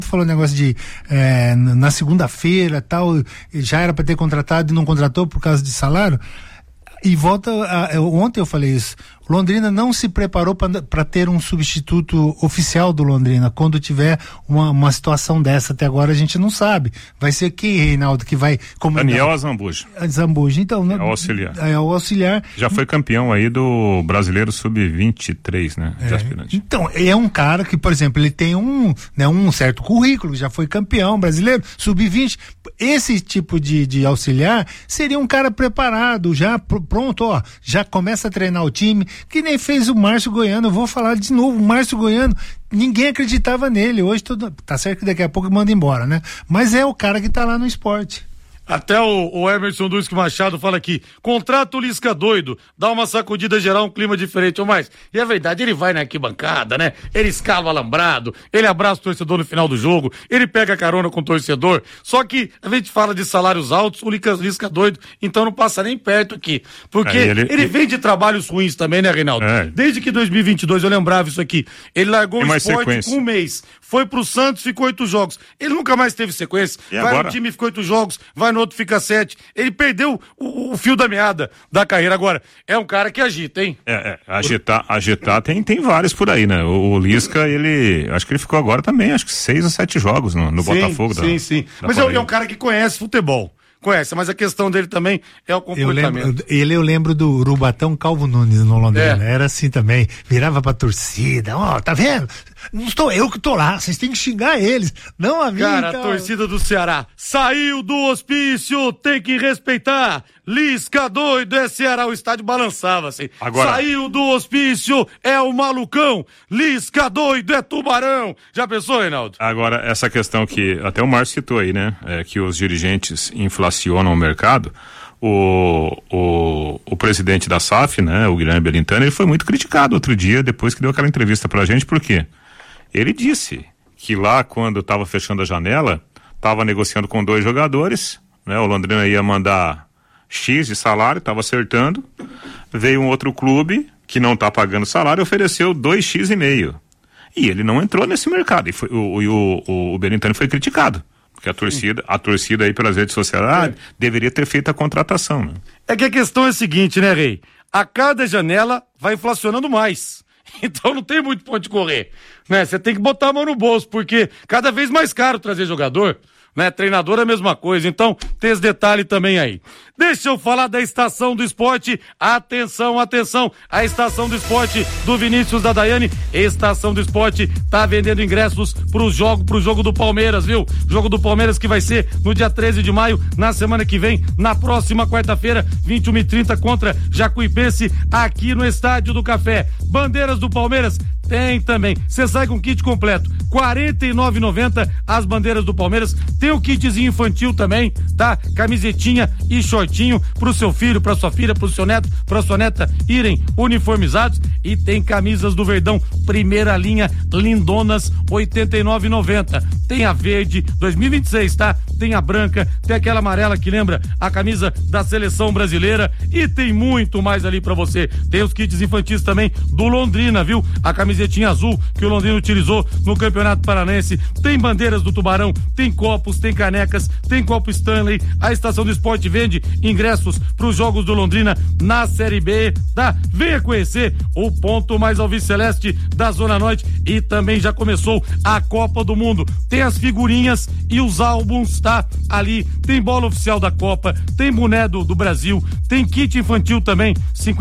falou negócio de na segunda-feira tal, já era para ter contratado e não contratou por causa de salário. E ontem eu falei isso, Londrina não se preparou para ter um substituto oficial do Londrina. Quando tiver uma situação dessa, até agora a gente não sabe. Vai ser quem, Reinaldo, que vai comandar? Daniel Azambuja. Então, é o auxiliar. É o auxiliar. Já foi campeão aí do Brasileiro Sub-23, né? De aspirante. Então, é um cara que, por exemplo, ele tem um certo currículo, já foi campeão brasileiro, Sub-20. Esse tipo de auxiliar seria um cara preparado, já pronto, já começa a treinar o time, que nem fez o Márcio Goiano. Eu vou falar de novo, o Márcio Goiano, ninguém acreditava nele. Hoje tá certo que daqui a pouco manda embora, né? Mas é o cara que tá lá no esporte. Até o Emerson Duque Machado fala aqui, contrata o Lisca doido, dá uma sacudida geral, um clima diferente. Mas, e é verdade, ele vai na arquibancada, né? Ele escala o alambrado, ele abraça o torcedor no final do jogo, ele pega carona com o torcedor. Só que a gente fala de salários altos, o Lisca doido, então não passa nem perto aqui. Porque ele vem de trabalhos ruins também, né, Reinaldo? Desde que 2022, eu lembrava isso aqui, ele largou o esporte com um mês, foi pro Santos, ficou 8 jogos. Ele nunca mais teve sequência. Vai no time, ficou 8 jogos, vai no outro, fica 7. Ele perdeu o fio da meada da carreira. Agora, é um cara que agita, hein? Agitar tem vários por aí, né? O Lisca, acho que ele ficou agora também, acho que 6 ou 7 jogos no Botafogo. Sim. Mas é um cara que conhece futebol. Mas a questão dele também é o comportamento. Eu lembro do Urubatão Calvo Nunes no Londrina, era assim também, virava pra torcida, tá vendo? Não estou eu que tô lá, vocês têm que xingar eles, não a mim. Cara, a torcida do Ceará saiu do hospício, tem que respeitar. Lisca doido, é Ceará, o estádio balançava assim. Agora... Saiu do hospício, é o malucão. Lisca doido, é Tubarão. Já pensou, Reinaldo? Agora, essa questão que até o Márcio citou aí, né? Que os dirigentes inflacionam o mercado. O presidente da SAF, né? O Guilherme Belintani, ele foi muito criticado outro dia, depois que deu aquela entrevista pra gente, por quê? Ele disse que lá, quando estava fechando a janela, estava negociando com 2 jogadores, né? O Londrina ia mandar X de salário, estava acertando, veio um outro clube que não está pagando salário e ofereceu 2,5. E ele não entrou nesse mercado, e o Belintani foi criticado, porque a torcida aí pelas redes sociais deveria ter feito a contratação, né? É que a questão é a seguinte, né, Rei? A cada janela vai inflacionando mais. Então não tem muito ponto de correr, né? Você tem que botar a mão no bolso, porque cada vez mais caro trazer jogador, né? Treinador é a mesma coisa, então tem esse detalhe também aí. Deixa eu falar da Estação do Esporte. Atenção, a Estação do Esporte do Vinícius da Daiane. Estação do Esporte tá vendendo ingressos pro jogo do Palmeiras, viu? Jogo do Palmeiras que vai ser no dia 13 de maio, na semana que vem, na próxima quarta-feira, 21h30 contra Jacuipense, aqui no Estádio do Café. Bandeiras do Palmeiras tem também. Você sai com kit completo, R$ 49,90 as bandeiras do Palmeiras. Tem o kitzinho infantil também, tá? Camisetinha e shortinho pro seu filho, pra sua filha, pro seu neto, pra sua neta irem uniformizados. E tem camisas do Verdão, primeira linha, lindonas, R$ 89,90. Tem a verde, 2026, tá? Tem a branca, tem aquela amarela que lembra a camisa da seleção brasileira e tem muito mais ali pra você. Tem os kits infantis também do Londrina, viu? A camisetinha azul que o Londrina utilizou no Campeonato Paranaense. Tem bandeiras do Tubarão, tem copos, tem canecas, tem copo Stanley. A Estação do Esporte vende ingressos pros jogos do Londrina na Série B, tá? Venha conhecer o ponto mais alviceleste da Zona Norte e também já começou a Copa do Mundo. Tem as figurinhas e os álbuns, tá? Ali tem bola oficial da Copa, tem boné do Brasil, tem kit infantil também,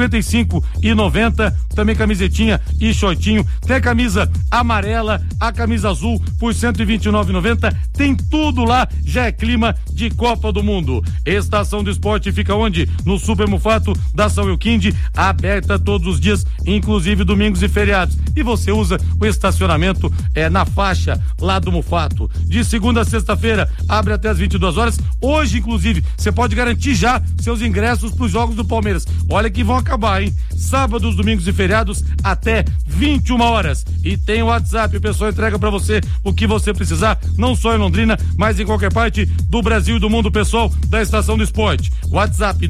R$55,90, também camisetinha e shortinho, tem a camisa amarela, a camisa azul por R$129,90, tem tudo lá, já é clima de Copa do Mundo. Estação do Esporte fica onde? No Super Mufato da São Euquinde, aberta todos os dias, inclusive domingos e feriados. E você usa o estacionamento na faixa lá do Mufato. De segunda a sexta-feira, abre até as 22 horas. Hoje, inclusive, você pode garantir já seus ingressos para os jogos do Palmeiras. Olha que vão acabar, hein? Sábados, domingos e feriados até 21 horas. E tem o WhatsApp, o pessoal entrega para você o que você precisar, não só em Londrina, mas em qualquer parte do Brasil e do mundo, pessoal da Estação do Esporte. WhatsApp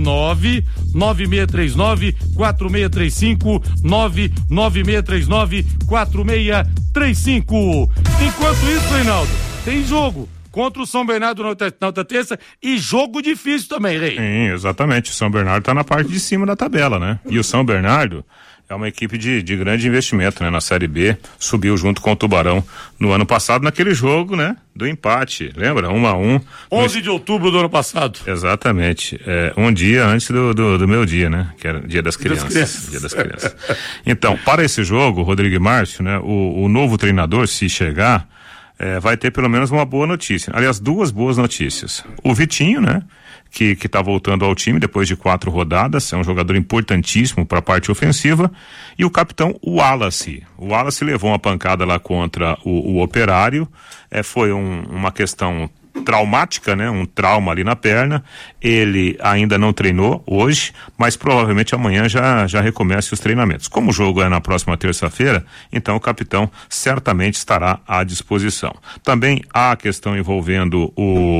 99639-4635, 99639-4635. Enquanto isso, Reinaldo, tem jogo contra o São Bernardo na outra terça e jogo difícil também, Rei. Sim, exatamente. O São Bernardo tá na parte de cima da tabela, né? E o São Bernardo é uma equipe de grande investimento, né? Na Série B, subiu junto com o Tubarão no ano passado, naquele jogo, né? Do empate, lembra? 1-1. 11 de outubro do ano passado. Exatamente. Um dia antes do meu dia, né? Que era Dia das Crianças. Dia das Crianças. Então, para esse jogo, Rodrigo e Márcio, né? O novo treinador, se chegar, vai ter pelo menos uma boa notícia. Aliás, duas boas notícias. O Vitinho, né? Que tá voltando ao time depois de 4 rodadas, é um jogador importantíssimo para a parte ofensiva, e o capitão Wallace. O Wallace levou uma pancada lá contra o Operário, foi uma questão traumática, né? Um trauma ali na perna. Ele ainda não treinou hoje, mas provavelmente amanhã já recomece os treinamentos. Como o jogo é na próxima terça-feira, então o capitão certamente estará à disposição. Também há a questão envolvendo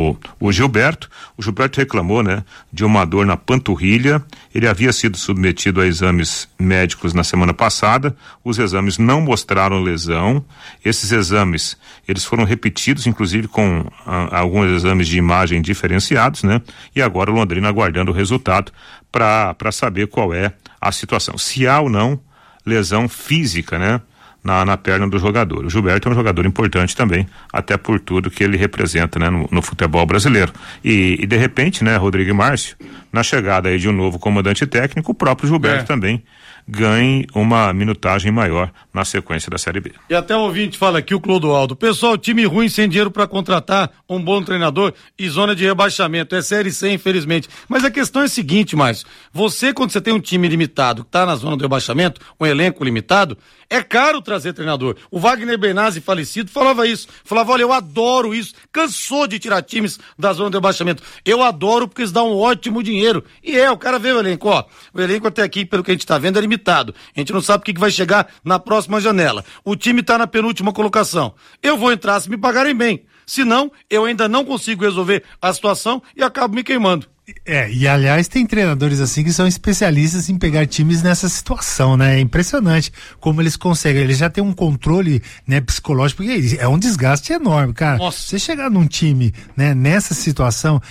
o Gilberto. O Gilberto reclamou, né? De uma dor na panturrilha. Ele havia sido submetido a exames médicos na semana passada. Os exames não mostraram lesão. Esses exames, eles foram repetidos, inclusive com alguns exames de imagem diferenciados, né? E agora o Londrina aguardando o resultado para saber qual é a situação. Se há ou não lesão física, né? Na perna do jogador. O Gilberto é um jogador importante também, até por tudo que ele representa, né? No futebol brasileiro. E de repente, né? Rodrigo e Márcio, na chegada aí de um novo comandante técnico, o próprio Gilberto também ganhe uma minutagem maior na sequência da Série B. E até o ouvinte fala aqui, o Clodoaldo: pessoal, time ruim sem dinheiro para contratar um bom treinador e zona de rebaixamento, é Série C, infelizmente. Mas a questão é a seguinte, Márcio, quando você tem um time limitado, que tá na zona do rebaixamento, um elenco limitado, é caro trazer treinador. O Wagner Bernazzi, falecido, falava isso. Falava, olha, eu adoro isso. Cansou de tirar times da zona do rebaixamento. Eu adoro porque eles dão um ótimo dinheiro. E o cara vê o elenco, ó. O elenco até aqui, pelo que a gente tá vendo, é limitado. A gente não sabe o que vai chegar na próxima janela. O time tá na penúltima colocação. Eu vou entrar se me pagarem bem. Senão, eu ainda não consigo resolver a situação e acabo me queimando. E aliás tem treinadores assim que são especialistas em pegar times nessa situação, né? É impressionante como eles conseguem, eles já têm um controle, né, psicológico, porque é um desgaste enorme, cara. Nossa. Você chegar num time, né, nessa situação,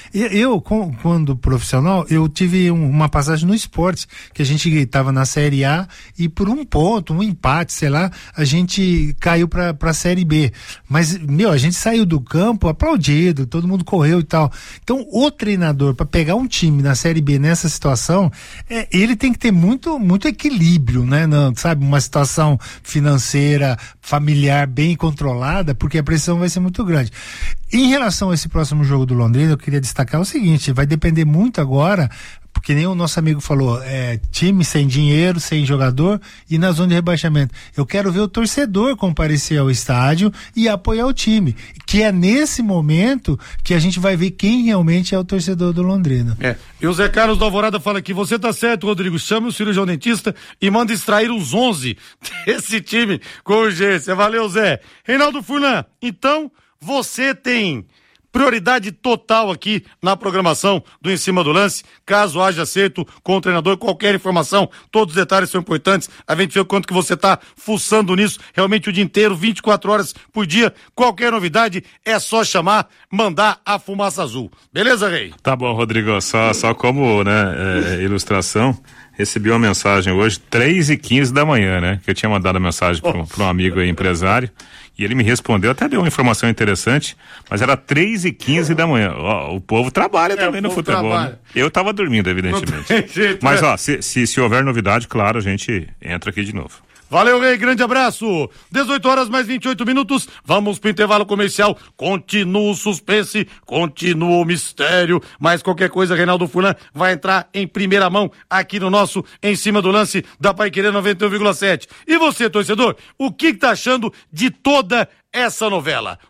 quando profissional, eu tive uma passagem no esporte, que a gente estava na Série A e por um ponto, um empate, sei lá, a gente caiu pra Série B, mas, a gente saiu do campo aplaudido, todo mundo correu e tal. Então, o treinador, para pegar um time na Série B nessa situação, ele tem que ter muito equilíbrio, né? Sabe, uma situação financeira, familiar bem controlada, porque a pressão vai ser muito grande. Em relação a esse próximo jogo do Londrina, eu queria destacar o seguinte: vai depender muito agora, porque nem o nosso amigo falou, time sem dinheiro, sem jogador e na zona de rebaixamento. Eu quero ver o torcedor comparecer ao estádio e apoiar o time, que é nesse momento que a gente vai ver quem realmente é o torcedor do Londrina. E o Zé Carlos do Alvorada fala aqui: você tá certo, Rodrigo, chame o cirurgião dentista e manda extrair os 11 desse time com urgência. Valeu, Zé. Reinaldo Furlan, então você tem prioridade total aqui na programação do Em Cima do Lance, caso haja acerto com o treinador, qualquer informação, todos os detalhes são importantes, a gente vê o quanto que você tá fuçando nisso, realmente o dia inteiro, 24 horas por dia, qualquer novidade é só chamar, mandar a fumaça azul. Beleza, Rei? Tá bom, Rodrigo, só como, né, ilustração, recebi uma mensagem hoje, 3h15 da manhã, né, que eu tinha mandado a mensagem para um amigo aí, empresário, e ele me respondeu, até deu uma informação interessante, mas era 3h15 da manhã. O povo trabalha também no futebol, né? Eu tava dormindo, evidentemente. Jeito, mas, se houver novidade, claro, a gente entra aqui de novo. Valeu, Rei, grande abraço. 18 horas mais 28 minutos, vamos pro intervalo comercial. Continua o suspense, continua o mistério, mas qualquer coisa, Reinaldo Furlan vai entrar em primeira mão aqui no nosso Em Cima do Lance da Paiquerê 91,7. E você, torcedor, o que tá achando de toda essa novela?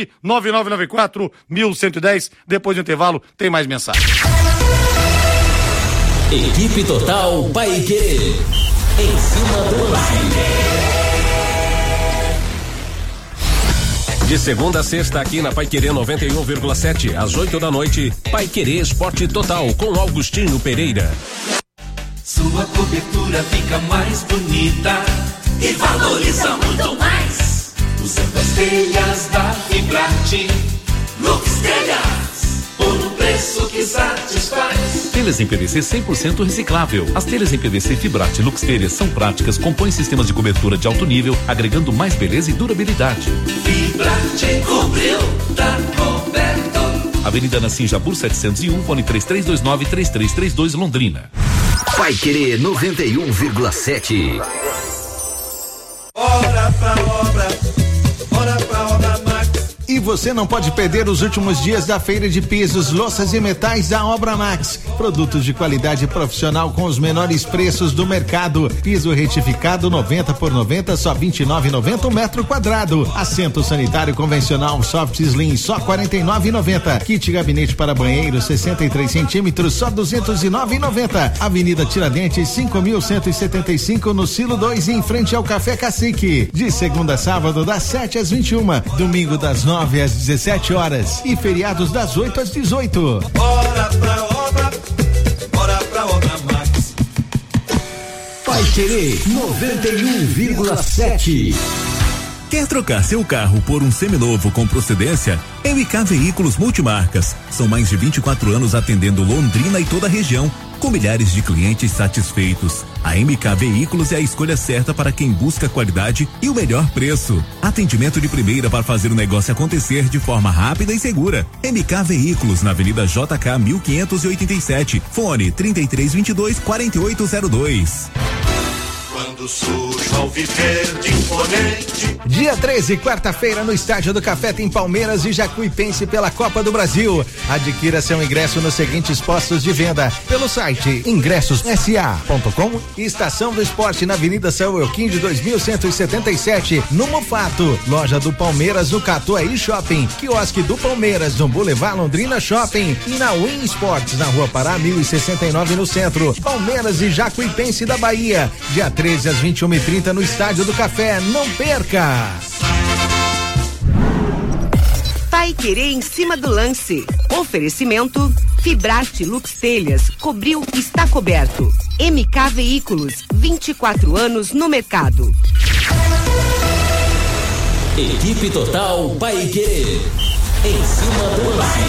99994-1110, depois do intervalo tem mais mensagem. Equipe Total Paiquerê. Em Cima do Lance. De segunda a sexta aqui na Paiquerê 91,7 às 8 da noite, Paiquerê Esporte Total com Augustinho Pereira. Sua cobertura fica mais bonita e valoriza muito mais. Usando as telhas da Fibrate. Lux Telhas, por um preço que satisfaz. Telhas em PVC 100% reciclável. As telhas em PVC Fibrate Lux Telhas são práticas, compõem sistemas de cobertura de alto nível, agregando mais beleza e durabilidade. Fibrate cobriu, tá coberto. Avenida Nassim Jabur 701, fone 3329-3332, Londrina. Paiquerê 91,7. Hora pra obra, hora pra obra Max. E você não pode perder os últimos dias da feira de pisos, louças e metais da Obra Max. Produtos de qualidade profissional com os menores preços do mercado. Piso retificado 90 por 90, só 29,90 um metro quadrado. Assento sanitário convencional soft slim, só 49,90. Kit gabinete para banheiro 63 centímetros, só 209,90. Avenida Tiradentes 5.175 no Silo 2, em frente ao Café Cacique. De segunda a sábado das 7 às 21, domingo das 9 às 17 horas e feriados das 8 às 18. Hora pra obra Max. Paiquerê 91,7. Quer trocar seu carro por um seminovo com procedência? MK Veículos Multimarcas. São mais de 24 anos atendendo Londrina e toda a região, com milhares de clientes satisfeitos. A MK Veículos é a escolha certa para quem busca qualidade e o melhor preço. Atendimento de primeira para fazer o negócio acontecer de forma rápida e segura. MK Veículos, na Avenida JK 1587. Fone 3322-4802. Quando surge ao viver de imponente. Dia 13, quarta-feira, no Estádio do Café tem Palmeiras e Jacuipense pela Copa do Brasil. Adquira seu ingresso nos seguintes postos de venda: pelo site ingressossa.com e Estação do Esporte na Avenida São Euquim de 2177, no Mufato. Loja do Palmeiras no Catuaí Shopping, quiosque do Palmeiras no Boulevard Londrina Shopping e na Win Sports na Rua Pará 1069 no centro. Palmeiras e Jacuipense da Bahia, dia 13 às 21h30 no Estádio do Café. Não perca! Paiquerê em cima do lance. Oferecimento Fibrate Lux Telhas, cobriu, está coberto. MK Veículos, 24 anos no mercado. Equipe Total Paiquerê. Em cima do lance.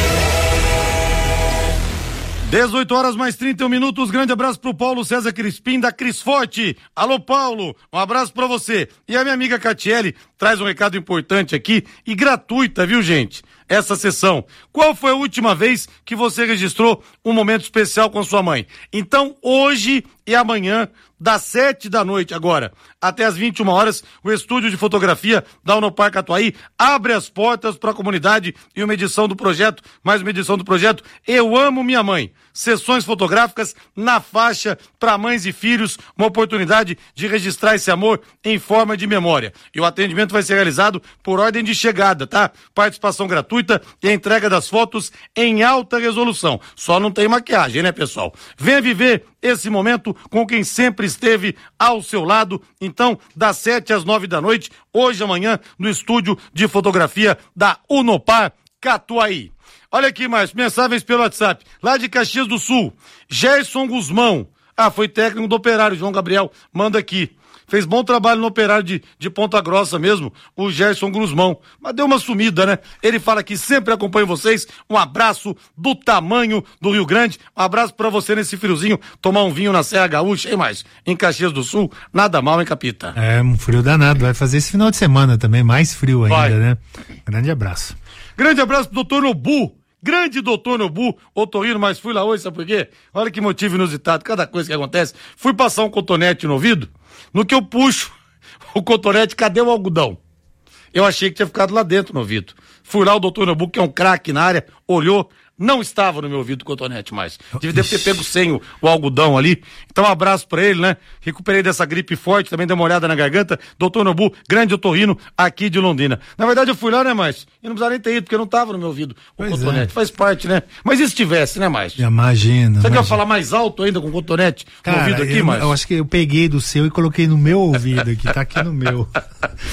18 horas mais 31 minutos. Grande abraço pro Paulo César Crispim da Cris Forte. Alô, Paulo, um abraço pra você. E a minha amiga Catiele traz um recado importante aqui e gratuita, viu, gente? Essa sessão. Qual foi a última vez que você registrou um momento especial com sua mãe? Então, hoje e amanhã, das 7 da noite agora até as 21 horas, o estúdio de fotografia da Unopar Catuaí abre as portas para a comunidade e uma edição do projeto, mais uma edição do projeto Eu Amo Minha Mãe. Sessões fotográficas na faixa para mães e filhos, uma oportunidade de registrar esse amor em forma de memória. E o atendimento vai ser realizado por ordem de chegada, tá? Participação gratuita e a entrega das fotos em alta resolução. Só não tem maquiagem, né, pessoal? Venha viver esse momento com quem sempre esteve ao seu lado. Então, das 7 às 9 da noite, hoje e amanhã, no estúdio de fotografia da Unopar Catuaí. Olha aqui mais, mensagens pelo WhatsApp, lá de Caxias do Sul. Gerson Guzmão, foi técnico do Operário, João Gabriel, manda aqui. Fez bom trabalho no Operário de Ponta Grossa mesmo, o Gerson Guzmão, mas deu uma sumida, né? Ele fala que sempre acompanha vocês. Um abraço do tamanho do Rio Grande, um abraço pra você nesse friozinho, tomar um vinho na Serra Gaúcha, e mais, em Caxias do Sul, nada mal, hein, Capita? É, um frio danado, vai fazer esse final de semana também, mais frio ainda, né? Grande abraço. Grande abraço pro doutor Nobu. Grande doutor Nobu, otorrino, mas fui lá hoje, sabe por quê? Olha que motivo inusitado, cada coisa que acontece. Fui passar um cotonete no ouvido, no que eu puxo o cotonete, cadê o algodão? Eu achei que tinha ficado lá dentro no ouvido. Fui lá, o doutor Nobu, que é um craque na área, olhou, não estava no meu ouvido o cotonete mais. Deve ter pego sem o algodão ali. Então, um abraço pra ele, né? Recuperei dessa gripe forte, também dei uma olhada na garganta. Doutor Nobu, grande otorrino aqui de Londrina. Na verdade, eu fui lá, né, mais? E não precisava nem ter ido, porque não estava no meu ouvido o cotonete. Faz parte, né? Mas e se tivesse, né, mais? Imagina. Você quer falar mais alto ainda com o cotonete no ouvido aqui, mais? Eu acho que eu peguei do seu e coloquei no meu ouvido aqui, tá aqui no meu.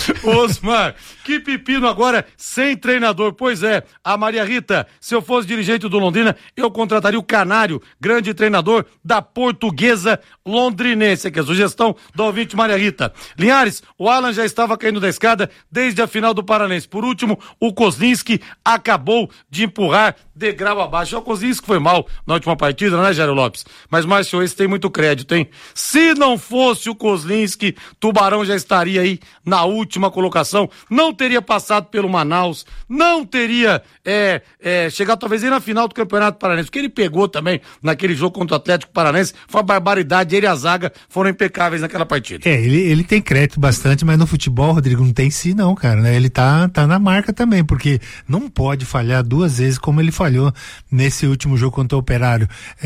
Osmar, que pepino agora sem treinador. Pois é, a Maria Rita, se eu fosse dirigente frente do Londrina, eu contrataria o Canário, grande treinador da Portuguesa Londrinense, aqui a sugestão do ouvinte Maria Rita. Linhares, o Alan já estava caindo da escada desde a final do Paranense. Por último, o Kozlinski acabou de empurrar degrau abaixo. O Kozlinski foi mal na última partida, né, Jairo Lopes? Mas, Márcio, esse tem muito crédito, hein? Se não fosse o Kozlinski, Tubarão já estaria aí na última colocação, não teria passado pelo Manaus, não teria chegado talvez aí na final do Campeonato Paranense, porque ele pegou também naquele jogo contra o Atlético Paranense, foi uma barbaridade, ele e a zaga foram impecáveis naquela partida. Ele tem crédito bastante, mas no futebol, Rodrigo, não tem si não, cara, né? Ele tá na marca também, porque não pode falhar 2 vezes como ele falhou nesse último jogo contra o Operário.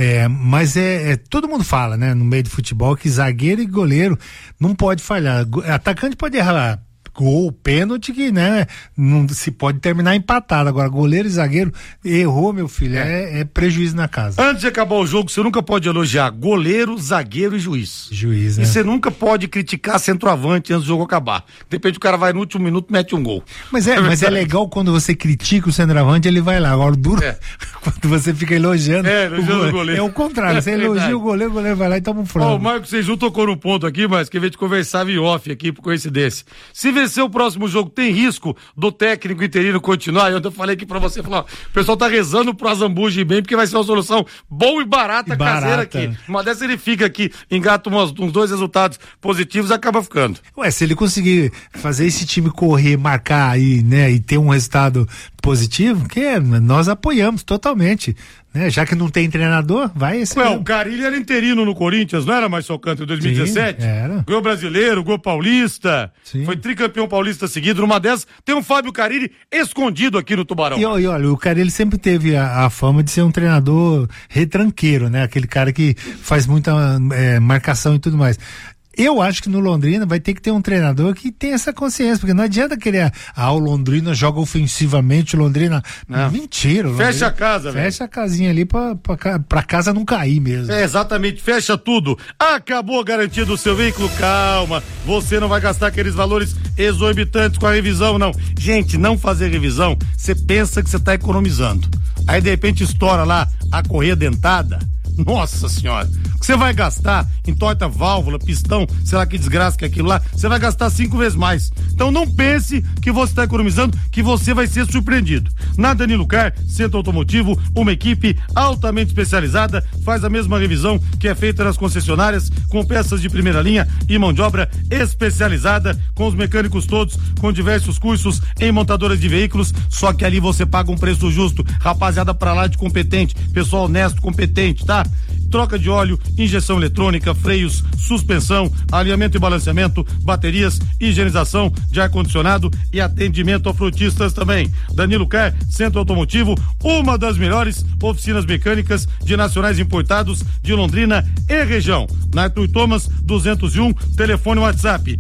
Mas todo mundo fala, né, no meio do futebol, que zagueiro e goleiro não pode falhar. Atacante pode errar gol, pênalti, que, né, não se pode terminar empatado. Agora, goleiro e zagueiro, errou, meu filho, é prejuízo na casa. Antes de acabar o jogo, você nunca pode elogiar goleiro, zagueiro e juiz. Juiz, né? E você nunca pode criticar centroavante antes do jogo acabar. De repente o cara vai no último minuto e mete um gol. Mas é legal quando você critica o centroavante, ele vai lá. Agora, duro, quando você fica elogiando o goleiro. É o contrário, você elogia o goleiro vai lá e toma um frango. O Marcos Seiju tocou no ponto aqui, mas que a gente conversava em off aqui, por coincidência. Se vencer o próximo jogo, tem risco do técnico interino continuar? Eu falei aqui pra você, o pessoal tá rezando pro Azambuja ir bem, porque vai ser uma solução boa e barata caseira aqui. Uma dessa ele fica aqui, engata uns 2 resultados positivos e acaba ficando. Se ele conseguir fazer esse time correr, marcar aí, né, e ter um resultado positivo, nós apoiamos totalmente, né? Já que não tem treinador, vai esse. O Carille era interino no Corinthians, não era mais só canto em 2017? Sim, era. Gol brasileiro, gol paulista, foi tricampeão paulista seguido. Numa dessas, tem um Fábio Carille escondido aqui no Tubarão. E olha, o Carille sempre teve a fama de ser um treinador retranqueiro, né? Aquele cara que faz muita marcação e tudo mais. Eu acho que no Londrina vai ter que ter um treinador que tenha essa consciência, porque não adianta querer, o Londrina joga ofensivamente, o Londrina... Não. Mentira. Fecha Londrina, a casa, velho. Fecha a casinha ali pra casa não cair mesmo. Exatamente, fecha tudo. Acabou a garantia do seu veículo, calma, você não vai gastar aqueles valores exorbitantes com a revisão, não. Gente, não fazer revisão, você pensa que você tá economizando. Aí de repente estoura lá a correia dentada. Nossa senhora, o que você vai gastar em torta válvula, pistão, sei lá que desgraça que é aquilo lá, você vai gastar 5 vezes mais. Então não pense que você está economizando, que você vai ser surpreendido. Na Danilo Car, Centro Automotivo, uma equipe altamente especializada, faz a mesma revisão que é feita nas concessionárias, com peças de primeira linha e mão de obra especializada, com os mecânicos todos, com diversos cursos em montadoras de veículos, só que ali você paga um preço justo, rapaziada pra lá de competente, pessoal honesto, competente, tá? Troca de óleo, injeção eletrônica, freios, suspensão, alinhamento e balanceamento, baterias, higienização de ar-condicionado e atendimento a frotistas também. Danilo Car, Centro Automotivo, uma das melhores oficinas mecânicas de nacionais importados de Londrina e região. Na Arthur Thomas 201, telefone WhatsApp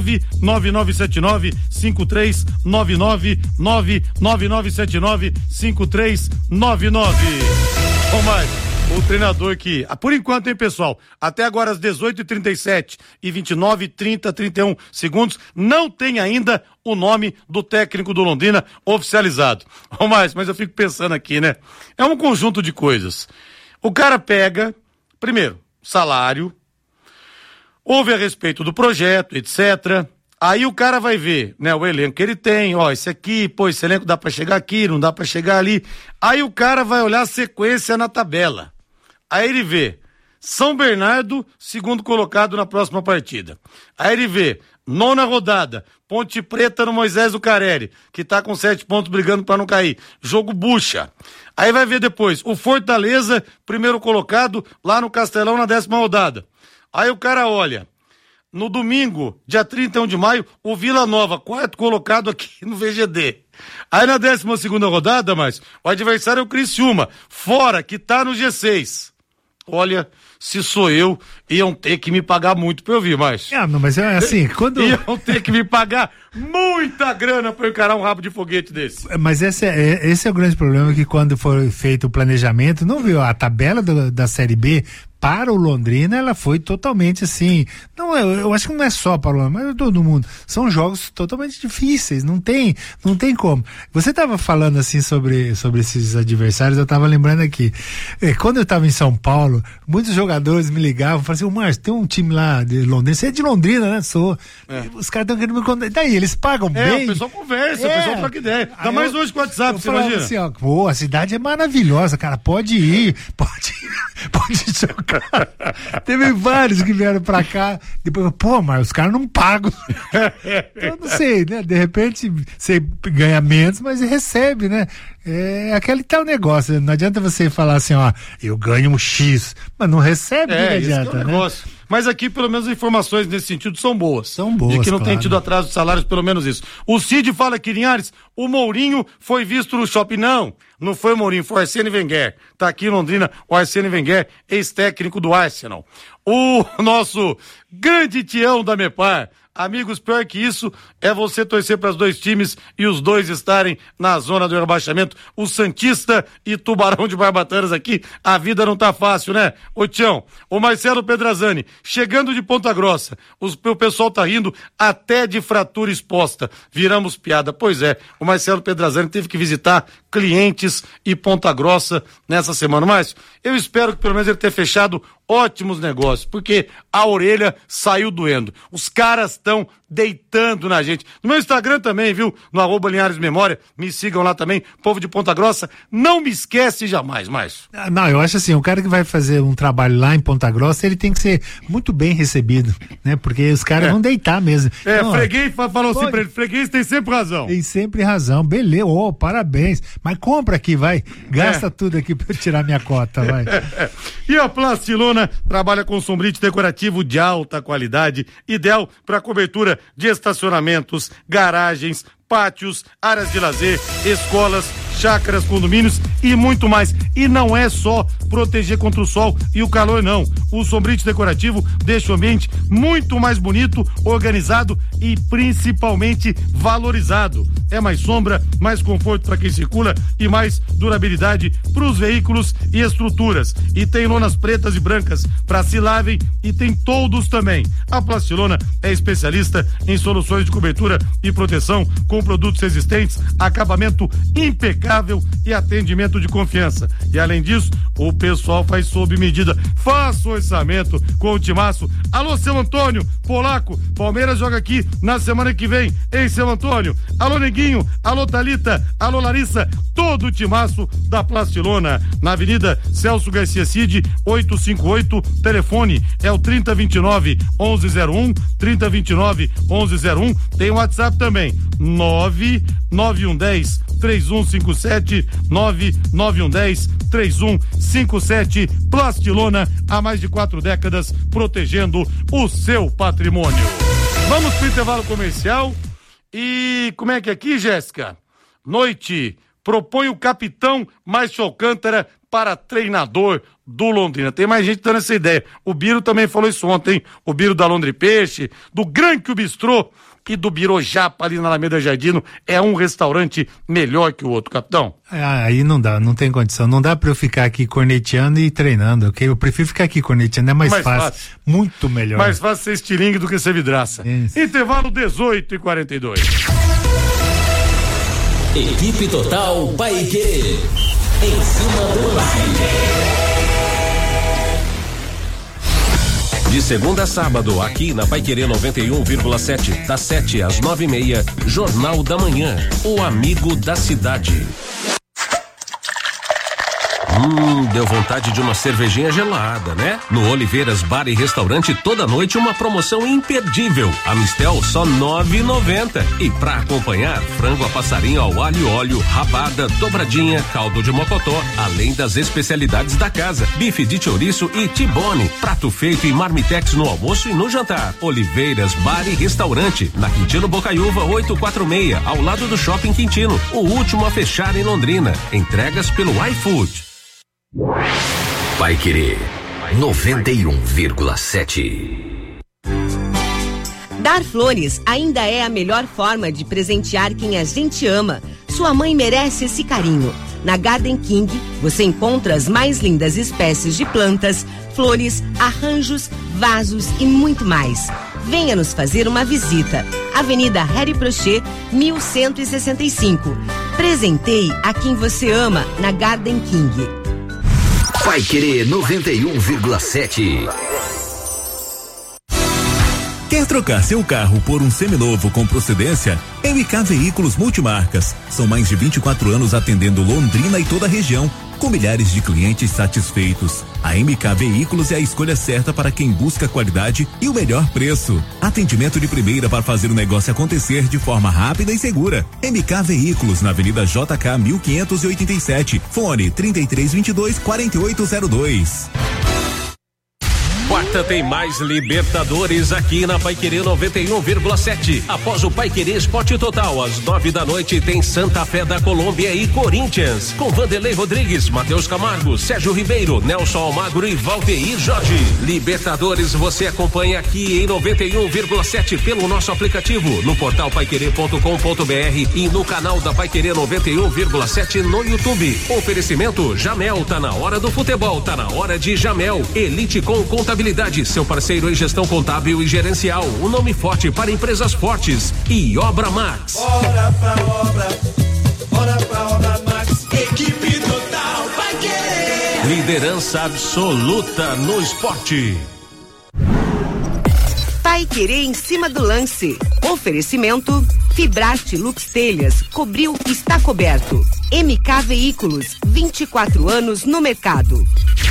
99979-5399, 99979-5399. Ô, Mário, o treinador que, por enquanto, hein, pessoal, até agora às 18h37 e 29, 30, 31 segundos, não tem ainda o nome do técnico do Londrina oficializado. Mas eu fico pensando aqui, né? É um conjunto de coisas. O cara pega, primeiro, salário, ouve a respeito do projeto, etc. Aí o cara vai ver, né, o elenco que ele tem, esse aqui, esse elenco dá pra chegar aqui, não dá pra chegar ali. Aí o cara vai olhar a sequência na tabela. Aí ele vê São Bernardo, segundo colocado na próxima partida. Aí ele vê 9ª rodada, Ponte Preta no Moisés do Carelli, que tá com 7 pontos brigando pra não cair. Jogo bucha. Aí vai ver depois o Fortaleza, primeiro colocado, lá no Castelão na 10ª rodada. Aí o cara olha, no domingo, dia 31 de maio, o Vila Nova, 4º colocado aqui no VGD. Aí na 12ª rodada, o adversário é o Criciúma, fora, que tá no G6. Olha, se sou eu, iam ter que me pagar muito pra eu vir, mas... Não, mas é assim, quando... Iam ter que me pagar muita grana pra encarar um rabo de foguete desse. Mas esse é o grande problema, que quando foi feito o planejamento, não viu a tabela da Série B para o Londrina, ela foi totalmente assim, não, eu acho que não é só para o Londrina, mas todo mundo, são jogos totalmente difíceis, não tem como. Você estava falando assim sobre esses adversários, eu estava lembrando aqui, quando eu estava em São Paulo, muitos jogadores me ligavam, falavam assim, Márcio, tem um time lá de Londrina, você é de Londrina, né? Sou. Os caras estão querendo me contar, daí eles pagam bem. O pessoal conversa, o pessoal troca ideia, ainda mais hoje com o WhatsApp, você imagina? Assim, ó, pô, a cidade é maravilhosa, cara, pode ir jogar. Teve vários que vieram pra cá, depois, pô, mas os caras não pagam. Eu não sei, né? De repente você ganha menos, mas recebe, né? É aquele tal negócio, não adianta você falar assim, ó, eu ganho um X, mas não recebe, não adianta, né? Negócio. Mas aqui, pelo menos, as informações nesse sentido são boas. São boas, de que não claro. tem tido atraso de salários, pelo menos isso. O Cid fala aqui, Linhares, o Mourinho foi visto no shopping. Não foi o Mourinho, foi o Arsene Wenger. Tá aqui em Londrina, o Arsene Wenger, ex-técnico do Arsenal. O nosso grande Tião da Mepar. Amigos, pior que isso é você torcer para os dois times e os dois estarem na zona do rebaixamento. O Santista e Tubarão de Barbatanas aqui, a vida não tá fácil, né? Ô Tião, o Marcelo Pedrazani, chegando de Ponta Grossa, o pessoal tá rindo até de fratura exposta. Viramos piada. Pois é, o Marcelo Pedrazani teve que visitar clientes e Ponta Grossa nessa semana. Mas eu espero que pelo menos ele tenha fechado ótimos negócios, porque a orelha saiu doendo. Os caras estão deitando na gente. No meu Instagram também, viu? No @Linhares Memória, me sigam lá também, povo de Ponta Grossa, não me esquece jamais, Márcio. Não, eu acho assim, o cara que vai fazer um trabalho lá em Ponta Grossa, ele tem que ser muito bem recebido, né? Porque os caras vão deitar mesmo. Então, Freguês falou assim pra ele, Freguês tem sempre razão. Tem sempre razão, beleza, parabéns, mas compra aqui, vai, gasta tudo aqui pra eu tirar minha cota, vai. E a Plastilona trabalha com sombrite decorativo de alta qualidade, ideal para cobertura de estacionamentos, garagens, pátios, áreas de lazer, escolas, chácaras, condomínios e muito mais. E não é só proteger contra o sol e o calor, não. O sombrite decorativo deixa o ambiente muito mais bonito, organizado e principalmente valorizado. É mais sombra, mais conforto para quem circula e mais durabilidade para os veículos e estruturas. E tem lonas pretas e brancas para silagem e tem toldos também. A Plastilona é especialista em soluções de cobertura e proteção com produtos resistentes, acabamento impecável e atendimento de confiança. E além disso, o pessoal faz sob medida. Faça o orçamento com o timaço. Alô, seu Antônio, Polaco, Palmeiras joga aqui na semana que vem, em seu Antônio. Alô, Neguinho, alô, Thalita, alô, Larissa, todo o timaço da Plastilona, na Avenida Celso Garcia Cid, 858, telefone é o 3029-1101, 3029-1101, tem o WhatsApp também, 99110-3157, 99110-3157, Plastilona, há mais de 4 décadas, protegendo o seu patrimônio. Vamos pro intervalo comercial e como é que é aqui, Jéssica? Noite, propõe o capitão Márcio Alcântara para treinador do Londrina. Tem mais gente dando essa ideia. O Biro também falou isso ontem, o Biro da Londre Peixe, do Granque Bistrô e do Birojapa ali na Alameda Jardino. É um restaurante melhor que o outro, capitão. Aí não dá, não tem condição. Não dá pra eu ficar aqui corneteando e treinando, ok? Eu prefiro ficar aqui corneteando, é mais fácil. Muito melhor. Mais fácil ser estilingue do que ser vidraça. Isso. Intervalo 18h42. Equipe Total Paiquerê. Em cima do lance. De segunda a sábado, aqui na Paiquerê 91,7, das 7 às 9h30, Jornal da Manhã, o amigo da cidade. Deu vontade de uma cervejinha gelada, né? No Oliveiras Bar e Restaurante, toda noite uma promoção imperdível. A Mistel só R$9,90. E pra acompanhar, frango a passarinho ao alho e óleo, rabada, dobradinha, caldo de mocotó, além das especialidades da casa, bife de chouriço e tibone, prato feito e marmitex no almoço e no jantar. Oliveiras Bar e Restaurante, na Quintino Bocaiúva 846, ao lado do Shopping Quintino, o último a fechar em Londrina. Entregas pelo iFood. Paiquerê 91,7. Dar flores ainda é a melhor forma de presentear quem a gente ama. Sua mãe merece esse carinho. Na Garden King, você encontra as mais lindas espécies de plantas, flores, arranjos, vasos e muito mais. Venha nos fazer uma visita. Avenida Harry Prochet, 1165. Presenteie a quem você ama na Garden King. Paiquerê 91,7. Quer trocar seu carro por um seminovo com procedência? MK Veículos Multimarcas. São mais de 24 anos atendendo Londrina e toda a região, com milhares de clientes satisfeitos. A MK Veículos é a escolha certa para quem busca qualidade e o melhor preço. Atendimento de primeira para fazer o negócio acontecer de forma rápida e segura. MK Veículos, na Avenida JK 1587. Fone 3322-4802. Quarta tem mais Libertadores aqui na Paiquerê 91,7. Após o Paiquerê Esporte Total, às 9h tem Santa Fé da Colômbia e Corinthians, com Vanderlei Rodrigues, Matheus Camargo, Sérgio Ribeiro, Nelson Almagro e Valdeir Jorge. Libertadores você acompanha aqui em 91,7 pelo nosso aplicativo, no portal paiquerê.com.br e no canal da Paiquerê 91,7 no YouTube. Oferecimento Jamel, tá na hora do futebol, tá na hora de Jamel. Elite com contabilidade, seu parceiro em gestão contábil e gerencial, um nome forte para empresas fortes. E Obra Max. Bora pra Obra Max. Equipe total vai querer. Liderança absoluta no esporte. Paiquerê em cima do lance. Oferecimento Fibrate Lux Telhas, cobriu, está coberto. MK Veículos, 24 anos no mercado.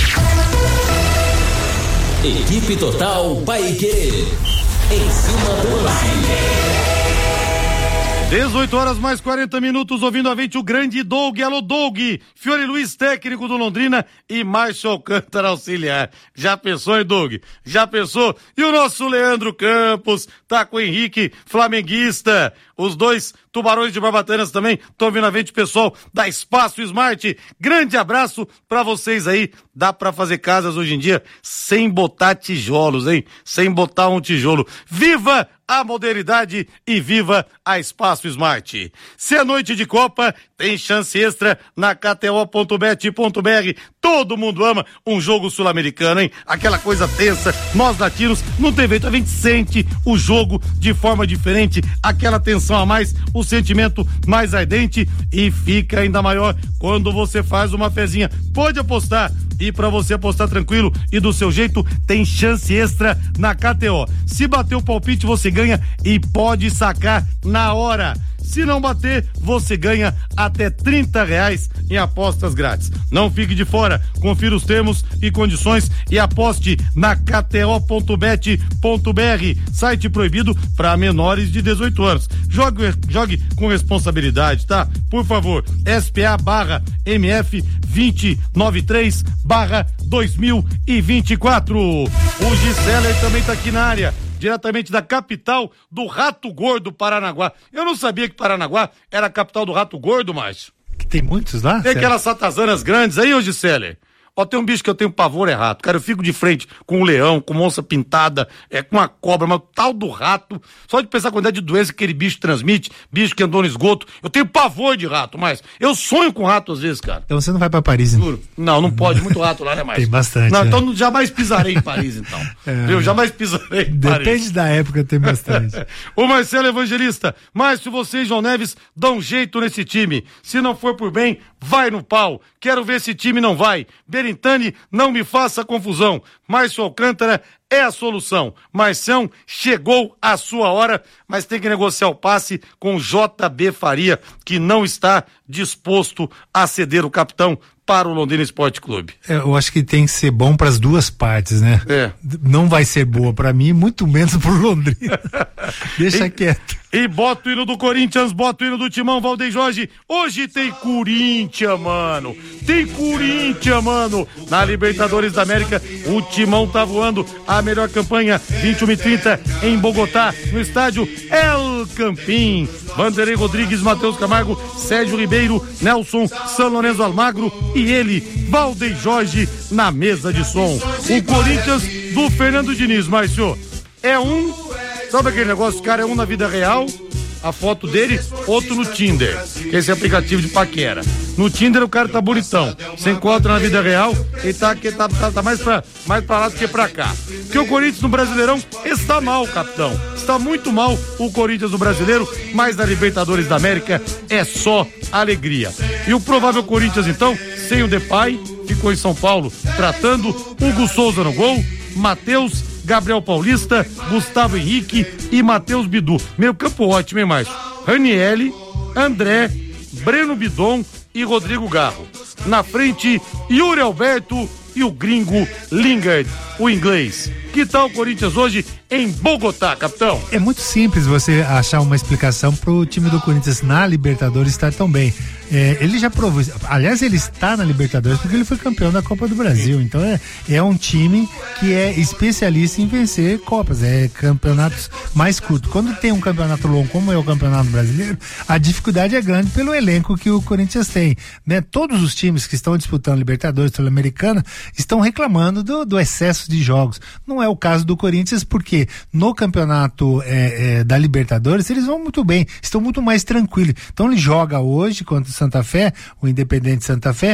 Equipe Total Paiquerê. Em cima do lance. 18h mais 40 minutos, ouvindo a gente o grande Doug. Alô, Doug. Fiore Luiz, técnico do Londrina, e Márcio Alcântara, auxiliar. Já pensou, hein, Doug? Já pensou? E o nosso Leandro Campos tá com o Henrique, flamenguista. Os dois tubarões de Barbatanas também estão ouvindo a gente, pessoal da Espaço Smart. Grande abraço pra vocês aí. Dá pra fazer casas hoje em dia sem botar tijolos, hein? Sem botar um tijolo. Viva a modernidade e viva a Espaço Smart. Se é noite de Copa, tem chance extra na KTO.bet.br. Todo mundo ama um jogo sul-americano, hein? Aquela coisa tensa. Nós latinos não tem jeito, a gente sente o jogo de forma diferente, aquela tensão a mais, o sentimento mais ardente, e fica ainda maior quando você faz uma fezinha. Pode apostar. E pra você apostar tranquilo e do seu jeito, tem chance extra na KTO. Se bater o palpite, você ganha e pode sacar na hora. Se não bater, você ganha até R$30 em apostas grátis. Não fique de fora, confira os termos e condições e aposte na KTO.bet.br. Site proibido para menores de 18 anos. Jogue com responsabilidade, tá? Por favor, SPA/MF 2093/2024. O Giseller também tá aqui na área, diretamente da capital do Rato Gordo, Paranaguá. Eu não sabia que Paranaguá era a capital do Rato Gordo, Márcio. Que tem muitos lá? Tem aquelas satazanas grandes aí, ô Giseller. Ó, tem um bicho que eu tenho pavor, é rato. Cara, eu fico de frente com um leão, com onça pintada, com uma cobra, mas o tal do rato, só de pensar a quantidade de doença que aquele bicho transmite, bicho que andou no esgoto, eu tenho pavor de rato, mas eu sonho com rato às vezes, cara. Então você não vai pra Paris, né? Não pode, muito rato lá, né, mais? Tem bastante. Não, né? então jamais pisarei em Paris, então. Eu jamais pisarei em Paris. Depende da época, tem bastante. O Marcelo Evangelista, Márcio, você e João Neves dão um jeito nesse time. Se não for por bem, vai no pau. Quero ver esse time não vai. Berintani, não me faça confusão. Márcio Alcântara é a solução. Marcião, chegou a sua hora, mas tem que negociar o passe com JB Faria, que não está disposto a ceder o capitão para o Londrina Esporte Clube. Eu acho que tem que ser bom para as duas partes, né? Não vai ser boa para mim, muito menos pro Londrina. Deixa quieto. E bota o hino do Corinthians, bota o hino do Timão, Valdeir Jorge. Hoje tem Corinthians, mano. Tem Corinthians, mano. Na Libertadores da América, o Timão tá voando. A melhor campanha, 21h30 em Bogotá, no estádio El Campín. Vanderlei Rodrigues, Matheus Camargo, Sérgio Ribeiro, Nelson, San Lorenzo Almagro e ele, Valdeir Jorge, na mesa de som. O Corinthians do Fernando Diniz, Márcio, é um Sabe aquele negócio? O cara é um na vida real, a foto dele, outro no Tinder, esse aplicativo de paquera. No Tinder o cara tá bonitão. Você encontra na vida real, ele tá mais pra lá do que pra cá. Porque o Corinthians no Brasileirão está mal, capitão. Está muito mal o Corinthians no Brasileiro, mas na Libertadores da América é só alegria. E o provável Corinthians, então, sem o Depay, ficou em São Paulo, tratando Hugo Souza no gol, Matheus, Gabriel Paulista, Gustavo Henrique e Matheus Bidu. Meio campo ótimo, hein, Márcio? Ranieri, André, Breno Bidon e Rodrigo Garro. Na frente, Yuri Alberto e o gringo Lingard, o inglês. Que tal o Corinthians hoje em Bogotá, capitão? É muito simples você achar uma explicação pro time do Corinthians na Libertadores estar tão bem. Ele já provou, aliás, ele está na Libertadores porque ele foi campeão da Copa do Brasil, então é um time que é especialista em vencer Copas, campeonatos mais curtos. Quando tem um campeonato longo como é o Campeonato Brasileiro, a dificuldade é grande pelo elenco que o Corinthians tem, né? Todos os times que estão disputando Libertadores, Sul-Americana, estão reclamando do excesso de jogos. Não é o caso do Corinthians, porque no campeonato da Libertadores eles vão muito bem, estão muito mais tranquilos. Então ele joga hoje contra o Santa Fé, o Independente Santa Fé,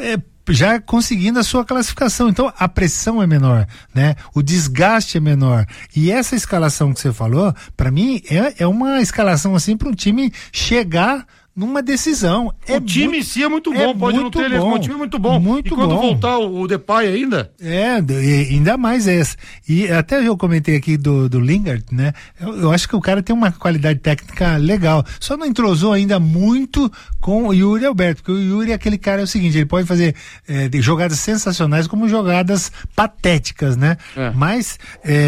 já conseguindo a sua classificação. Então a pressão é menor, né? O desgaste é menor. E essa escalação que você falou, para mim é uma escalação assim para um time chegar numa decisão. O time em si é muito bom, pode não ter elenco, o time é muito bom. Muito e quando bom. voltar o Depay ainda? Ainda mais essa. E até eu comentei aqui do Lingard, né? Eu acho que o cara tem uma qualidade técnica legal. Só não entrosou ainda muito com o Yuri Alberto, porque o Yuri é aquele cara, é o seguinte, ele pode fazer jogadas sensacionais como jogadas patéticas, né? Mas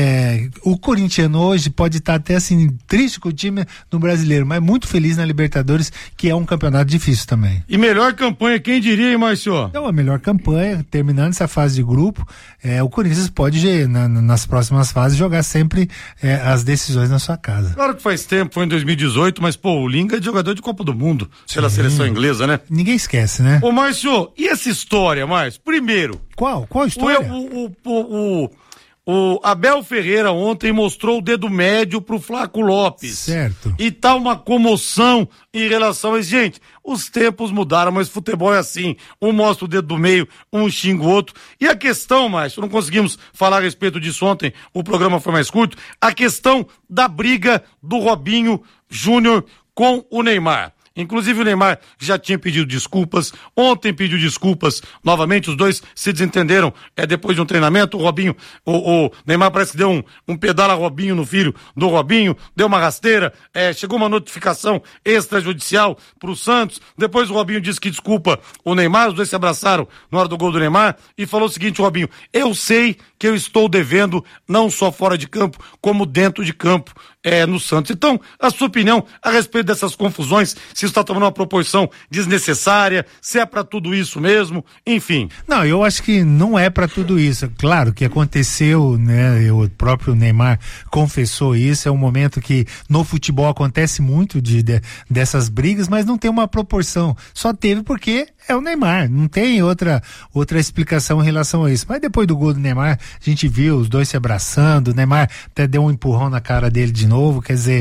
o corintiano hoje pode estar até assim, triste com o time no Brasileiro, mas muito feliz na Libertadores, que é um campeonato difícil também. E melhor campanha, quem diria, hein, Márcio? Então, a melhor campanha, terminando essa fase de grupo, o Corinthians pode, nas próximas fases, jogar sempre as decisões na sua casa. Claro que faz tempo, foi em 2018, mas, o Lingard é jogador de Copa do Mundo, pela seleção inglesa, né? Ninguém esquece, né? Ô, Márcio, e essa história, Márcio? Primeiro... Qual história? O Abel Ferreira ontem mostrou o dedo médio pro Flaco Lopes. Certo. E tá uma comoção em relação a isso. Gente, os tempos mudaram, mas futebol é assim. Um mostra o dedo do meio, um xinga o outro. E a questão, Márcio, não conseguimos falar a respeito disso ontem, o programa foi mais curto, a questão da briga do Robinho Júnior com o Neymar. Inclusive o Neymar já tinha pedido desculpas, ontem pediu desculpas novamente, os dois se desentenderam depois de um treinamento, o Neymar parece que deu um pedala Robinho no filho do Robinho, deu uma rasteira, chegou uma notificação extrajudicial pro Santos, depois o Robinho disse que desculpa o Neymar, os dois se abraçaram na hora do gol do Neymar e falou o seguinte, Robinho, eu sei que eu estou devendo não só fora de campo, como dentro de campo, no Santos. Então, a sua opinião a respeito dessas confusões, se está tomando uma proporção desnecessária, se é para tudo isso mesmo, enfim. Não, eu acho que não é para tudo isso. Claro que aconteceu, né? O próprio Neymar confessou isso, é um momento que no futebol acontece muito dessas brigas, mas não tem uma proporção. Só teve porque é o Neymar, não tem outra explicação em relação a isso. Mas depois do gol do Neymar, a gente viu os dois se abraçando, o Neymar até deu um empurrão na cara dele de novo, quer dizer,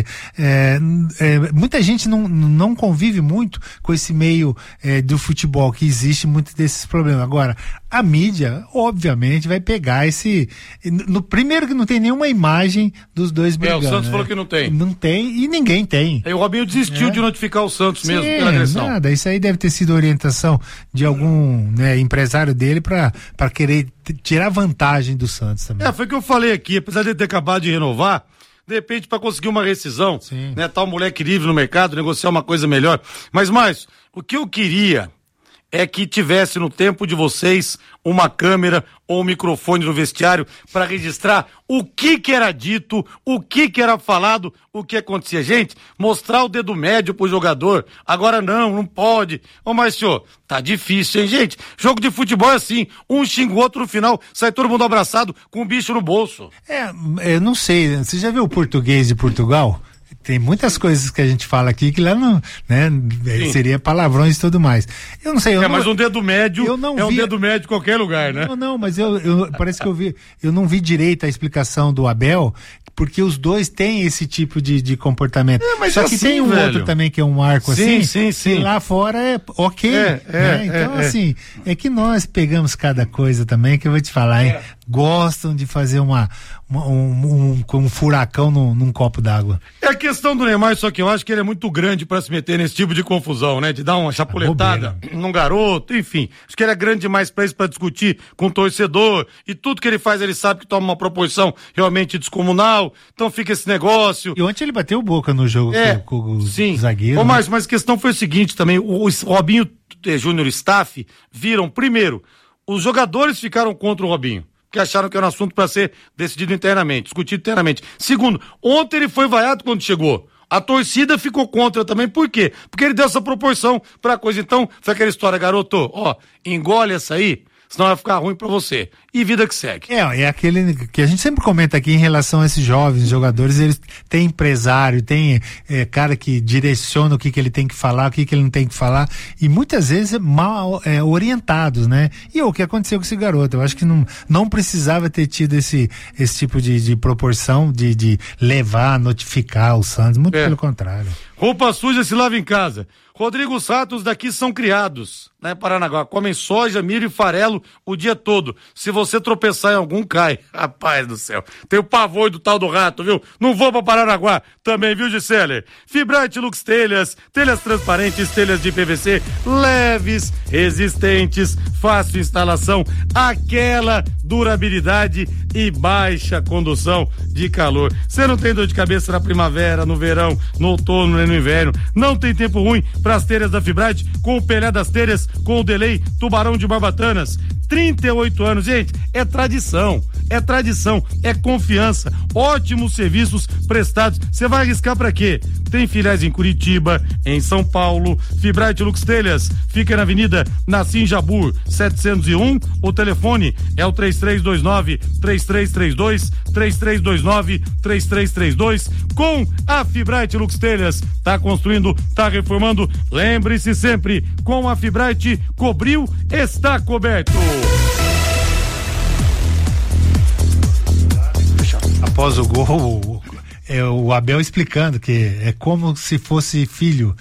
muita gente não convive muito com esse meio do futebol, que existe muitos desses problemas. Agora, a mídia, obviamente, vai pegar no primeiro que não tem nenhuma imagem dos dois brigando. O Santos falou que não tem. Não tem e ninguém tem. Aí o Robinho desistiu de notificar o Santos mesmo pela agressão. Nada, isso aí deve ter sido orientação de algum empresário dele para querer tirar vantagem do Santos também. Foi o que eu falei aqui, apesar de ele ter acabado de renovar, de repente para conseguir uma rescisão, né, tal moleque livre no mercado, negociar uma coisa melhor. Mas, Márcio, o que eu queria é que tivesse no tempo de vocês uma câmera ou um microfone no vestiário para registrar o que era dito, o que era falado, o que acontecia. Gente, mostrar o dedo médio pro jogador. Agora não pode. Mas, senhor, tá difícil, hein, gente? Jogo de futebol é assim, um xinga o outro no final, sai todo mundo abraçado com o bicho no bolso. Eu não sei, você já viu o português de Portugal? Tem muitas coisas que a gente fala aqui que lá não, né, seria palavrões e tudo mais. Eu não sei. Mas um dedo médio um dedo médio em qualquer lugar, né? Não, mas parece que eu não vi direito a explicação do Abel, porque os dois têm esse tipo de comportamento. Mas só que assim, tem um velho, outro também que é um marco sim, assim, sim. que lá fora é ok, né? Então assim, é que nós pegamos cada coisa também, que eu vou te falar, hein? Gostam de fazer um furacão num copo d'água. É a questão do Neymar, só que eu acho que ele é muito grande pra se meter nesse tipo de confusão, né? De dar uma chapuletada num garoto, enfim. Acho que ele é grande demais pra isso, pra discutir com o torcedor, e tudo que ele faz, ele sabe que toma uma proporção realmente descomunal, então fica esse negócio. E ontem ele bateu boca no jogo com o zagueiro. Ô, Márcio, mas a questão foi o seguinte também, o Robinho Júnior Staff viram, primeiro, os jogadores ficaram contra o Robinho, que acharam que era um assunto para ser decidido internamente, discutido internamente. Segundo, ontem ele foi vaiado quando chegou. A torcida ficou contra também, por quê? Porque ele deu essa proporção pra coisa. Então, foi aquela história, garoto, engole essa aí, senão vai ficar ruim pra você. E vida que segue. É aquele que a gente sempre comenta aqui em relação a esses jovens jogadores, eles têm empresário, tem cara que direciona o que ele tem que falar, o que ele não tem que falar, e muitas vezes mal orientados, né? E o que aconteceu com esse garoto? Eu acho que não precisava ter tido esse tipo de proporção de levar, notificar o Santos, muito pelo contrário. Roupa suja se lava em casa. Rodrigo Santos daqui são criados, né, Paranaguá. Comem soja, milho e farelo o dia todo. Se você tropeçar em algum, cai. Rapaz do céu. Tem o pavor do tal do rato, viu? Não vou pra Paranaguá também, viu, Giseler? Fibrate Lux Telhas, telhas transparentes, telhas de PVC, leves, resistentes, fácil instalação, aquela durabilidade e baixa condução de calor. Você não tem dor de cabeça na primavera, no verão, no outono, nem no inverno. Não tem tempo ruim para as telhas da Fibrate, com o Pelé das Telhas, com o Delay Tubarão de Barbatanas. 38 anos, gente, é tradição, é confiança, ótimos serviços prestados. Você vai arriscar pra quê? Tem filiais em Curitiba, em São Paulo. Fibrate Lux Telhas fica na Avenida Nassim Jabur 701. O telefone é o 3329-3332, 3329-3332. Com a Fibrate Lux Telhas, tá construindo, tá reformando. Lembre-se sempre, com a Fibrate, cobriu, está coberto. Após o gol, o Abel explicando que é como se fosse filho.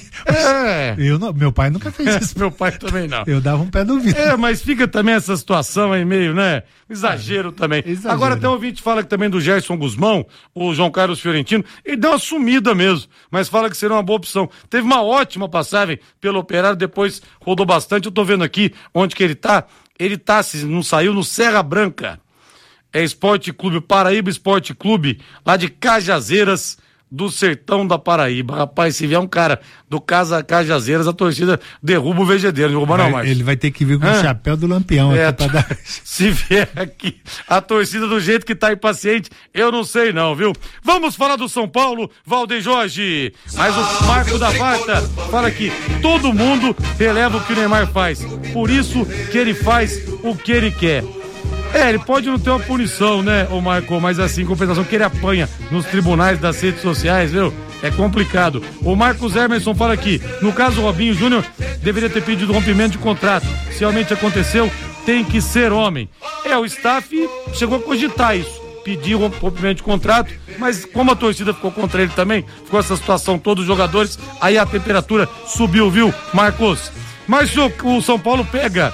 Meu pai nunca fez isso. Meu pai também não. Eu dava um pé no vidro. Mas fica também essa situação aí meio, né? Exagero também. Exagero. Agora tem um ouvinte que fala que também do Gerson Guzmão, o João Carlos Fiorentino, ele deu uma sumida mesmo, mas fala que seria uma boa opção. Teve uma ótima passagem pelo Operário, depois rodou bastante. Eu tô vendo aqui onde que ele tá. Ele tá, se não saiu, no Serra Branca. É Esporte Clube, Paraíba Esporte Clube, lá de Cajazeiras, do sertão da Paraíba. Rapaz, se vier um cara do Cajazeiras, a torcida derruba o vegedeiro. Não derruba não mais. Ele vai ter que vir com o chapéu do Lampião. Se vier aqui a torcida do jeito que tá impaciente, eu não sei não, viu? Vamos falar do São Paulo, Valdeir Jorge. Mas o Marco da Varta fala que todo mundo releva o que o Neymar faz. Por isso que ele faz o que ele quer. Ele pode não ter uma punição, né, ô Marco, mas assim, compensação que ele apanha nos tribunais das redes sociais, viu? É complicado. O Marcos Emerson fala aqui, no caso o Robinho Júnior deveria ter pedido rompimento de contrato. Se realmente aconteceu, tem que ser homem. O staff chegou a cogitar isso, pedir rompimento de contrato, mas como a torcida ficou contra ele também, ficou essa situação, todos os jogadores, aí a temperatura subiu, viu, Marcos? Mas o São Paulo pega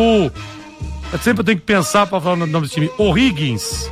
sempre eu tenho que pensar para falar o nome desse time. O'Higgins,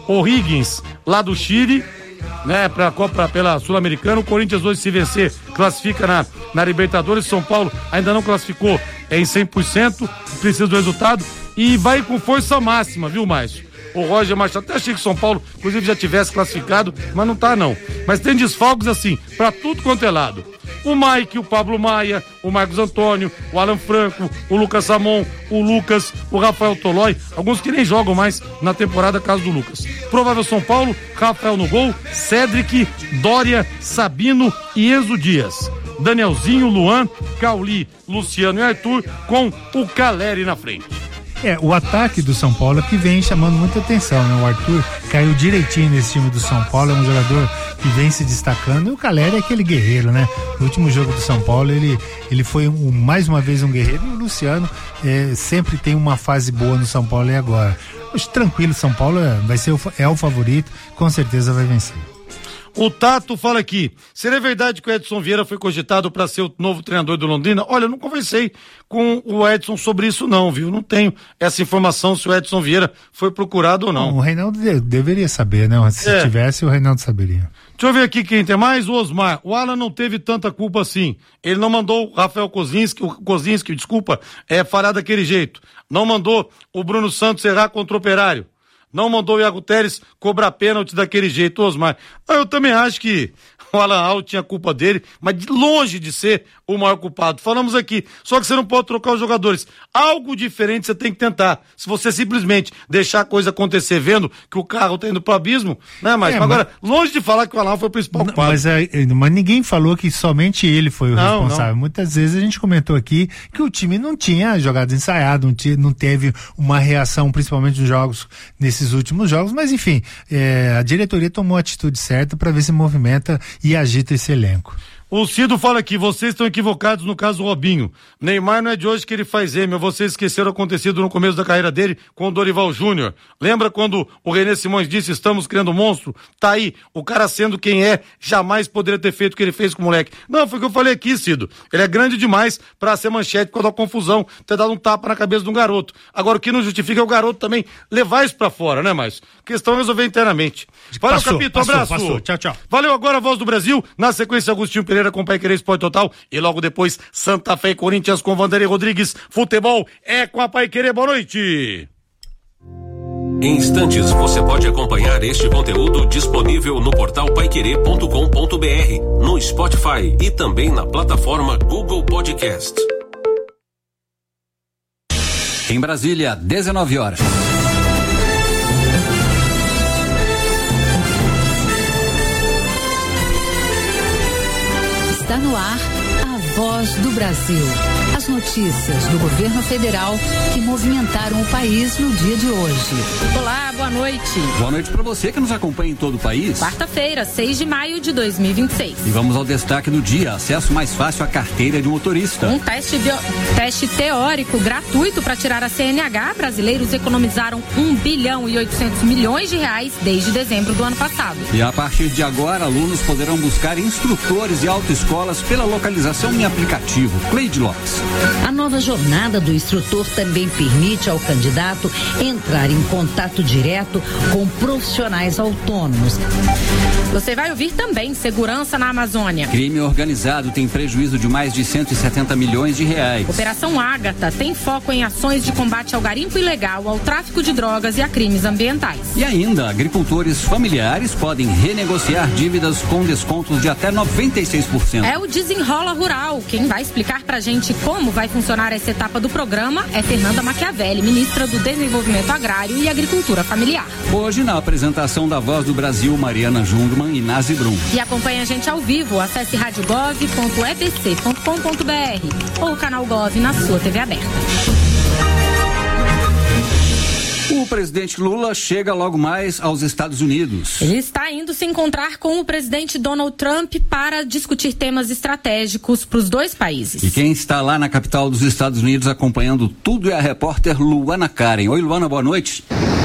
lá do Chile, né, pela Sul-Americana. O Corinthians hoje, se vencer, classifica na Libertadores. São Paulo ainda não classificou em 100%, precisa do resultado e vai com força máxima, viu, Márcio? O Roger Machado, até achei que São Paulo, inclusive, já tivesse classificado, mas não tá não. Mas tem desfalques assim, pra tudo quanto é lado. O Mike, o Pablo Maia, o Marcos Antônio, o Alan Franco, o Lucas Samon, o Lucas, o Rafael Tolói, alguns que nem jogam mais na temporada, caso do Lucas. Provável São Paulo, Rafael no gol, Cédric, Dória, Sabino e Enzo Dias. Danielzinho, Luan, Cauli, Luciano e Arthur, com o Caleri na frente. O ataque do São Paulo é que vem chamando muita atenção, né? O Arthur caiu direitinho nesse time do São Paulo, é um jogador que vem se destacando, e o Calleri é aquele guerreiro, né? No último jogo do São Paulo, ele foi mais uma vez um guerreiro, e o Luciano sempre tem uma fase boa no São Paulo, e agora? Hoje, tranquilo, São Paulo é o favorito, com certeza vai vencer. O Tato fala aqui, seria verdade que o Edson Vieira foi cogitado para ser o novo treinador do Londrina? Olha, eu não conversei com o Edson sobre isso não, viu? Não tenho essa informação se o Edson Vieira foi procurado ou não. O Reinaldo deveria saber, né? Se tivesse, o Reinaldo saberia. Deixa eu ver aqui quem tem mais, o Osmar. O Alan não teve tanta culpa assim. Ele não mandou o Rafael Kozinski, desculpa, falhar daquele jeito. Não mandou o Bruno Santos errar contra o Operário. Não mandou o Iago Teres cobrar pênalti daquele jeito, Osmar. Eu também acho que o Alan Al tinha culpa dele, mas longe de ser o maior culpado. Falamos aqui, só que você não pode trocar os jogadores. Algo diferente você tem que tentar. Se você simplesmente deixar a coisa acontecer vendo que o carro tá indo pro abismo, né, mas agora, longe de falar que o Alan Al foi o principal culpado. Mas ninguém falou que somente ele foi o responsável. Não. Muitas vezes a gente comentou aqui que o time não tinha jogado ensaiado, não teve uma reação, principalmente nos jogos, nesses últimos jogos, mas enfim, a diretoria tomou a atitude certa para ver se movimenta e agita esse elenco. O Cido fala aqui, vocês estão equivocados no caso do Robinho. Neymar não é de hoje que ele faz vocês esqueceram o acontecido no começo da carreira dele com o Dorival Júnior. Lembra quando o René Simões disse, estamos criando um monstro? Tá aí, o cara sendo quem jamais poderia ter feito o que ele fez com o moleque. Não, foi o que eu falei aqui, Cido. Ele é grande demais pra ser manchete por causa da confusão, ter dado um tapa na cabeça de um garoto. Agora, o que não justifica é o garoto também levar isso pra fora, né, mas questão é resolver internamente. Valeu, Capito, abraço. Passou. Tchau, tchau. Valeu, agora a Voz do Brasil, na sequência Agostinho Pereira com Pai Querer Esporte Total e logo depois Santa Fé e Corinthians com Vanderlei Rodrigues. Futebol é com a Pai Querer. Boa noite. Em instantes você pode acompanhar este conteúdo disponível no portal paiquerer.com.br, no Spotify e também na plataforma Google Podcast. Em Brasília, 19 horas. Está no ar a Voz do Brasil. As notícias do governo federal que movimentaram o país no dia de hoje. Olá, boa noite. Boa noite para você que nos acompanha em todo o país. Quarta-feira, 6 de maio de 2026. E vamos ao destaque do dia: acesso mais fácil à carteira de motorista. Um teste teórico gratuito para tirar a CNH. Brasileiros economizaram 1 bilhão e 800 milhões de reais desde dezembro do ano passado. E a partir de agora, alunos poderão buscar instrutores e autoescolas pela localização em aplicativo. Cleide Lopes. A nova jornada do instrutor também permite ao candidato entrar em contato direto com profissionais autônomos. Você vai ouvir também segurança na Amazônia. Crime organizado tem prejuízo de mais de 170 milhões de reais. Operação Ágata tem foco em ações de combate ao garimpo ilegal, ao tráfico de drogas e a crimes ambientais. E ainda, agricultores familiares podem renegociar dívidas com descontos de até 96%. É o Desenrola Rural. Quem vai explicar pra gente como vai funcionar essa etapa do programa é Fernanda Machiavelli, ministra do Desenvolvimento Agrário e Agricultura Familiar. Hoje, na apresentação da Voz do Brasil, Mariana Jungmann e Nazi Brum. E acompanhe a gente ao vivo, acesse radiogov.ebc.com.br ou o canal Gov na sua TV aberta. O presidente Lula chega logo mais aos Estados Unidos. Ele está indo se encontrar com o presidente Donald Trump para discutir temas estratégicos para os dois países. E quem está lá na capital dos Estados Unidos acompanhando tudo é a repórter Luana Karen. Oi, Luana, boa noite.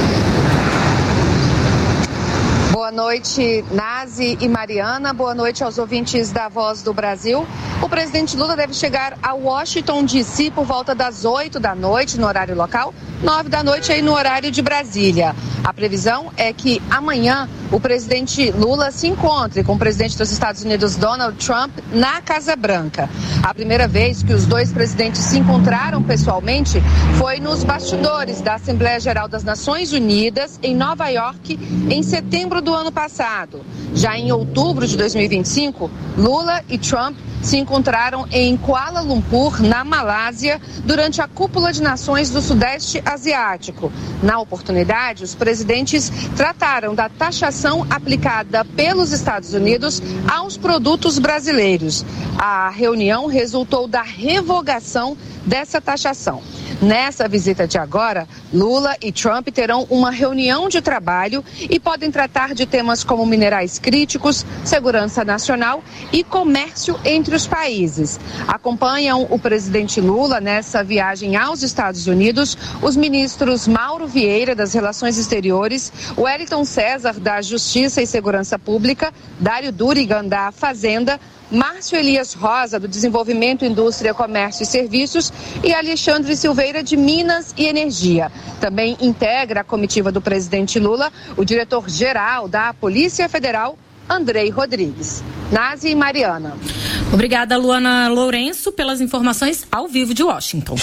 Boa noite, Nazi e Mariana. Boa noite aos ouvintes da Voz do Brasil. O presidente Lula deve chegar a Washington, D.C. por volta das 8 da noite no horário local, 9 da noite aí no horário de Brasília. A previsão é que amanhã o presidente Lula se encontre com o presidente dos Estados Unidos, Donald Trump, na Casa Branca. A primeira vez que os dois presidentes se encontraram pessoalmente foi nos bastidores da Assembleia Geral das Nações Unidas, em Nova York, em setembro do ano passado. Já em outubro de 2025, Lula e Trump se encontraram em Kuala Lumpur, na Malásia, durante a Cúpula de Nações do Sudeste Asiático. Na oportunidade, os presidentes trataram da taxação aplicada pelos Estados Unidos aos produtos brasileiros. A reunião resultou da revogação dessa taxação. Nessa visita de agora, Lula e Trump terão uma reunião de trabalho e podem tratar de temas como minerais críticos, segurança nacional e comércio entre os países. Acompanham o presidente Lula nessa viagem aos Estados Unidos os ministros Mauro Vieira, das Relações Exteriores, Wellington César, da Justiça e Segurança Pública, Dário Durigan, da Fazenda, Márcio Elias Rosa, do Desenvolvimento, Indústria, Comércio e Serviços, e Alexandre Silveira, de Minas e Energia. Também integra a comitiva do presidente Lula o diretor-geral da Polícia Federal, Andrei Rodrigues. Nazi e Mariana. Obrigada, Luana Lourenço, pelas informações ao vivo de Washington.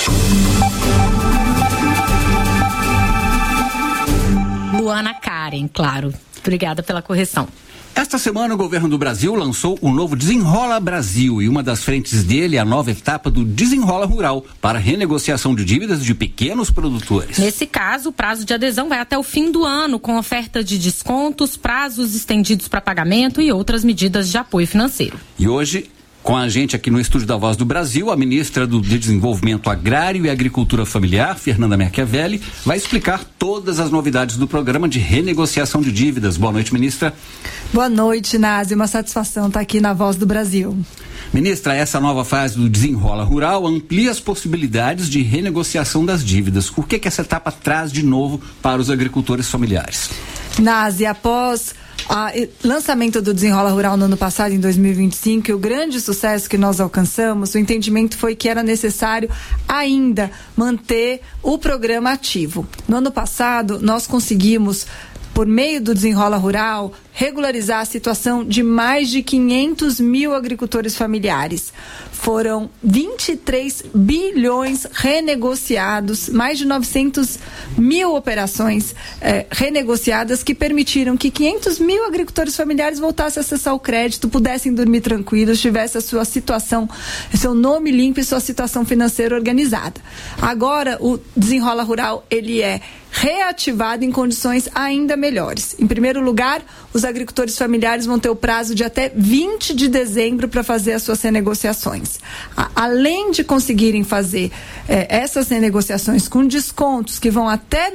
Luana Karen, claro. Obrigada pela correção. Esta semana, o governo do Brasil lançou o novo Desenrola Brasil e uma das frentes dele é a nova etapa do Desenrola Rural para renegociação de dívidas de pequenos produtores. Nesse caso, o prazo de adesão vai até o fim do ano, com oferta de descontos, prazos estendidos para pagamento e outras medidas de apoio financeiro. E hoje, com a gente aqui no Estúdio da Voz do Brasil, a ministra do Desenvolvimento Agrário e Agricultura Familiar, Fernanda Machiavelli, vai explicar todas as novidades do programa de renegociação de dívidas. Boa noite, ministra. Boa noite, Nazi. Uma satisfação estar aqui na Voz do Brasil. Ministra, essa nova fase do Desenrola Rural amplia as possibilidades de renegociação das dívidas. O que essa etapa traz de novo para os agricultores familiares? Nazi, após o lançamento do Desenrola Rural no ano passado, em 2025, e o grande sucesso que nós alcançamos, o entendimento foi que era necessário ainda manter o programa ativo. No ano passado, nós conseguimos, por meio do Desenrola Rural, regularizar a situação de mais de 500 mil agricultores familiares. Foram 23 bilhões renegociados, mais de 900 mil operações renegociadas que permitiram que 500 mil agricultores familiares voltassem a acessar o crédito, pudessem dormir tranquilos, tivessem a sua situação, seu nome limpo e sua situação financeira organizada. Agora, o Desenrola Rural, ele é reativado em condições ainda melhores. Em primeiro lugar, os agricultores familiares vão ter o prazo de até 20 de dezembro para fazer as suas renegociações. Além de conseguirem fazer essas renegociações com descontos que vão até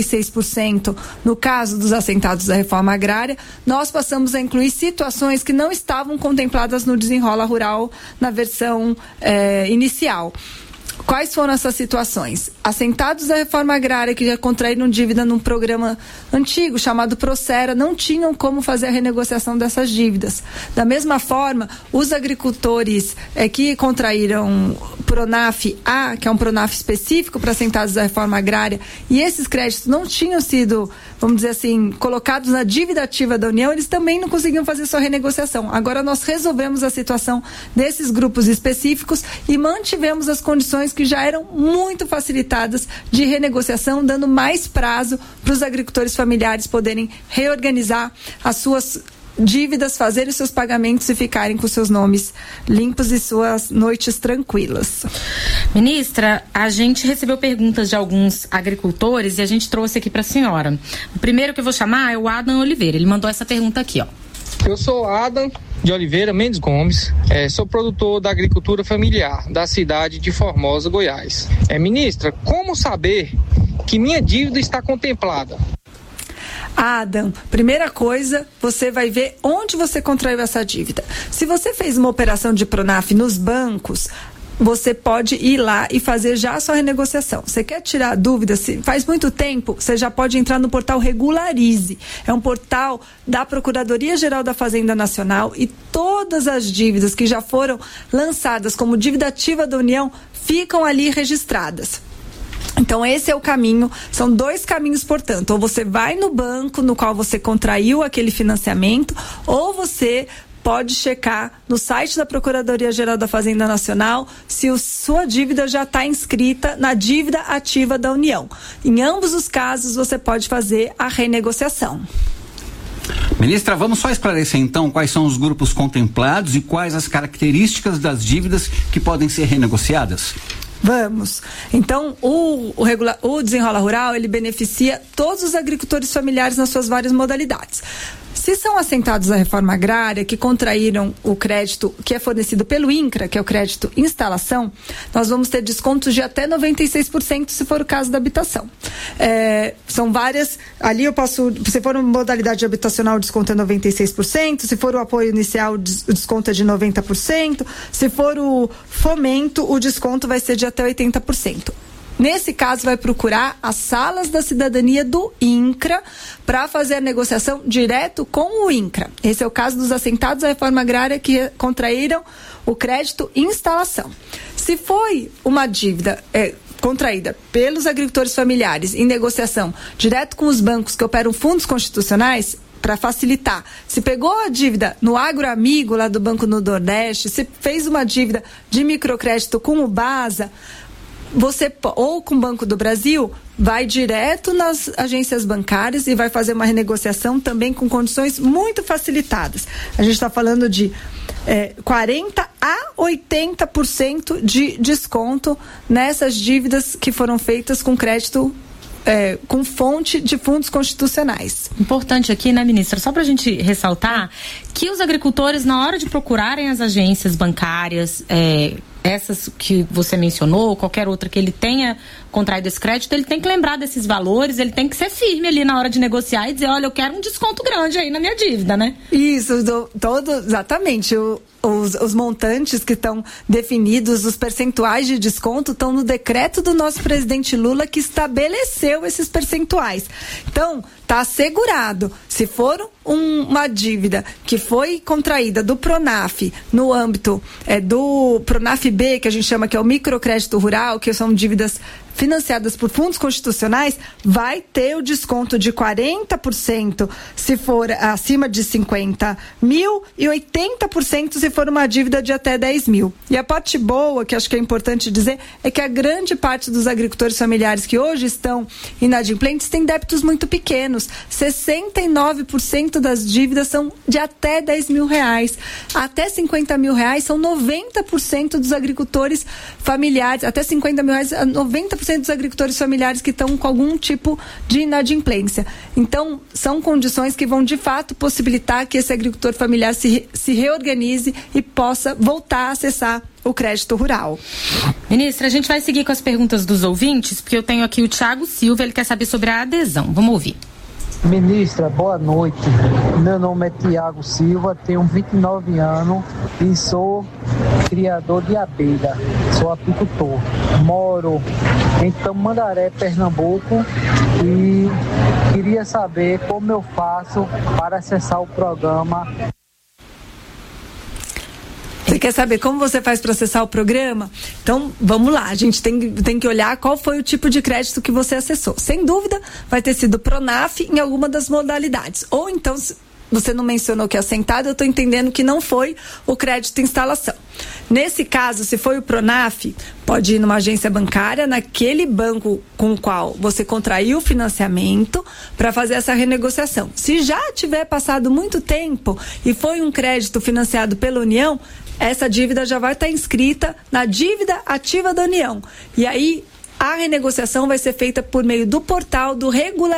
96% no caso dos assentados da reforma agrária, nós passamos a incluir situações que não estavam contempladas no Desenrola Rural na versão inicial. Quais foram essas situações? Assentados da reforma agrária que já contraíram dívida num programa antigo chamado Procera não tinham como fazer a renegociação dessas dívidas. Da mesma forma, os agricultores que contraíram Pronaf-A, que é um Pronaf específico para assentados da reforma agrária, e esses créditos não tinham sido, vamos dizer assim, colocados na dívida ativa da União, eles também não conseguiam fazer sua renegociação. Agora nós resolvemos a situação desses grupos específicos e mantivemos as condições que já eram muito facilitadas de renegociação, dando mais prazo para os agricultores familiares poderem reorganizar as suas dívidas, fazerem seus pagamentos e ficarem com seus nomes limpos e suas noites tranquilas. Ministra, a gente recebeu perguntas de alguns agricultores e a gente trouxe aqui para a senhora. O primeiro que eu vou chamar é o Adam Oliveira. Ele mandou essa pergunta aqui, ó. Eu sou Adam de Oliveira Mendes Gomes, sou produtor da agricultura familiar da cidade de Formosa, Goiás. Ministra, como saber que minha dívida está contemplada? Adam, primeira coisa, você vai ver onde você contraiu essa dívida. Se você fez uma operação de Pronaf nos bancos, você pode ir lá e fazer já a sua renegociação. Você quer tirar dúvidas? Se faz muito tempo, você já pode entrar no portal Regularize. É um portal da Procuradoria-Geral da Fazenda Nacional e todas as dívidas que já foram lançadas como dívida ativa da União ficam ali registradas. Então esse é o caminho, são dois caminhos, portanto, ou você vai no banco no qual você contraiu aquele financiamento, ou você pode checar no site da Procuradoria-Geral da Fazenda Nacional se sua dívida já está inscrita na dívida ativa da União. Em ambos os casos, você pode fazer a renegociação. Ministra, vamos só esclarecer então quais são os grupos contemplados e quais as características das dívidas que podem ser renegociadas? Vamos. Então, o Desenrola Rural, ele beneficia todos os agricultores familiares nas suas várias modalidades. Se são assentados à reforma agrária que contraíram o crédito que é fornecido pelo INCRA, que é o crédito instalação, nós vamos ter descontos de até 96% se for o caso da habitação. São várias, ali eu posso, se for uma modalidade habitacional, o desconto é 96%, se for o apoio inicial, o desconto é de 90%, se for o fomento, o desconto vai ser de até 80%. Nesse caso, vai procurar as salas da cidadania do INCRA para fazer a negociação direto com o INCRA. Esse é o caso dos assentados à reforma agrária que contraíram o crédito instalação. Se foi uma dívida contraída pelos agricultores familiares em negociação direto com os bancos que operam fundos constitucionais, para facilitar, se pegou a dívida no Agroamigo, lá do Banco do Nordeste, se fez uma dívida de microcrédito com o BASA, ou com o Banco do Brasil, vai direto nas agências bancárias e vai fazer uma renegociação também com condições muito facilitadas. A gente está falando de 40% a 80% de desconto nessas dívidas que foram feitas com crédito com fonte de fundos constitucionais. Importante aqui, né, ministra, só para a gente ressaltar que os agricultores, na hora de procurarem as agências bancárias, essas que você mencionou, qualquer outra que ele tenha contraído esse crédito, ele tem que lembrar desses valores, ele tem que ser firme ali na hora de negociar e dizer, olha, eu quero um desconto grande aí na minha dívida, né? Isso, exatamente. Os montantes que estão definidos, os percentuais de desconto estão no decreto do nosso presidente Lula, que estabeleceu esses percentuais. Então, está assegurado, se for uma dívida que foi contraída do Pronaf no âmbito do Pronaf B, que a gente chama que é o microcrédito rural, que são dívidas financiadas por fundos constitucionais, vai ter o desconto de 40% se for acima de 50 mil e 80% se for uma dívida de até 10 mil. E a parte boa, que acho que é importante dizer, é que a grande parte dos agricultores familiares que hoje estão inadimplentes tem débitos muito pequenos. 69% das dívidas são de até 10 mil reais. Até 50 mil reais são 90% dos agricultores familiares. Até 50 mil reais, 90% dos agricultores familiares que estão com algum tipo de inadimplência. Então, são condições que vão de fato possibilitar que esse agricultor familiar se reorganize e possa voltar a acessar o crédito rural. Ministra, a gente vai seguir com as perguntas dos ouvintes, porque eu tenho aqui o Thiago Silva, ele quer saber sobre a adesão. Vamos ouvir. Ministra, boa noite. Meu nome é Tiago Silva, tenho 29 anos e sou criador de abelha. Sou apicultor. Moro em Tamandaré, Pernambuco, e queria saber como eu faço para acessar o programa. Você quer saber como você faz para acessar o programa? Então, vamos lá. A gente tem que olhar qual foi o tipo de crédito que você acessou. Sem dúvida, vai ter sido Pronaf em alguma das modalidades. Ou então, se você não mencionou que é assentado, eu estou entendendo que não foi o crédito instalação. Nesse caso, se foi o Pronaf, pode ir numa agência bancária, naquele banco com o qual você contraiu o financiamento, para fazer essa renegociação. Se já tiver passado muito tempo e foi um crédito financiado pela União, essa dívida já vai estar inscrita na dívida ativa da União. E aí, a renegociação vai ser feita por meio do portal do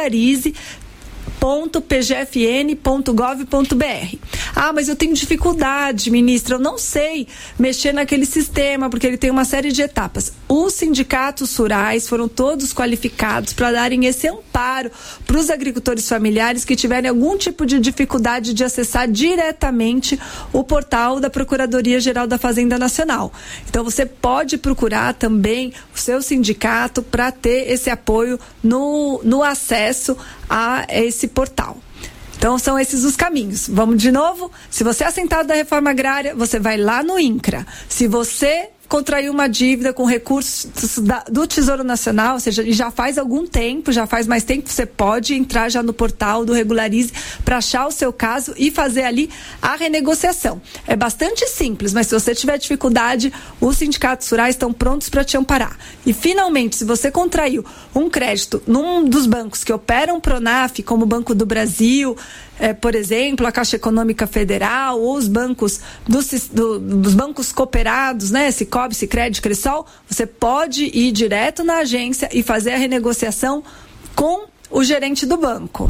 regularize.pgfn.gov.br. Ah, mas eu tenho dificuldade, ministra, eu não sei mexer naquele sistema, porque ele tem uma série de etapas. Os sindicatos rurais foram todos qualificados para darem esse amparo para os agricultores familiares que tiverem algum tipo de dificuldade de acessar diretamente o portal da Procuradoria-Geral da Fazenda Nacional. Então, você pode procurar também o seu sindicato para ter esse apoio no acesso a esse portal. Então, são esses os caminhos. Vamos de novo? Se você é assentado da reforma agrária, você vai lá no INCRA. Se você contraiu uma dívida com recursos do Tesouro Nacional, ou seja, já faz algum tempo, já faz mais tempo, você pode entrar já no portal do Regularize para achar o seu caso e fazer ali a renegociação. É bastante simples, mas se você tiver dificuldade, os sindicatos rurais estão prontos para te amparar. E, finalmente, se você contraiu um crédito num dos bancos que operam Pronaf, como o Banco do Brasil, por exemplo, a Caixa Econômica Federal, ou os bancos dos bancos cooperados, né, Cicobi, Sicredi, Cressol, você pode ir direto na agência e fazer a renegociação com o gerente do banco.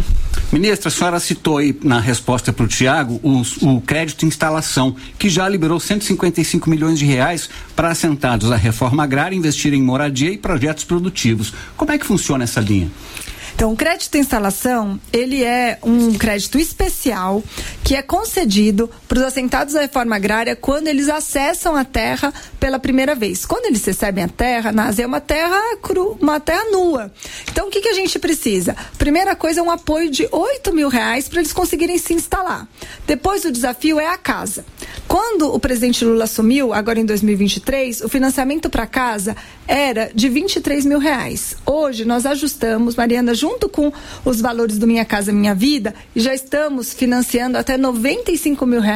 Ministra, a senhora citou aí na resposta para o Tiago o crédito instalação, que já liberou 155 milhões de reais para assentados da reforma agrária investir em moradia e projetos produtivos. Como é que funciona essa linha? Então, o crédito instalação, ele é um crédito especial que é concedido para os assentados da reforma agrária quando eles acessam a terra pela primeira vez. Quando eles recebem a terra, é uma terra uma terra nua. Então, o que a gente precisa? Primeira coisa é um apoio de R$8 mil para eles conseguirem se instalar. Depois, o desafio é a casa. Quando o presidente Lula assumiu, agora em 2023, o financiamento para casa era de R$23 mil. Hoje, nós ajustamos, Mariana, junto com os valores do Minha Casa Minha Vida, e já estamos financiando até R$95 mil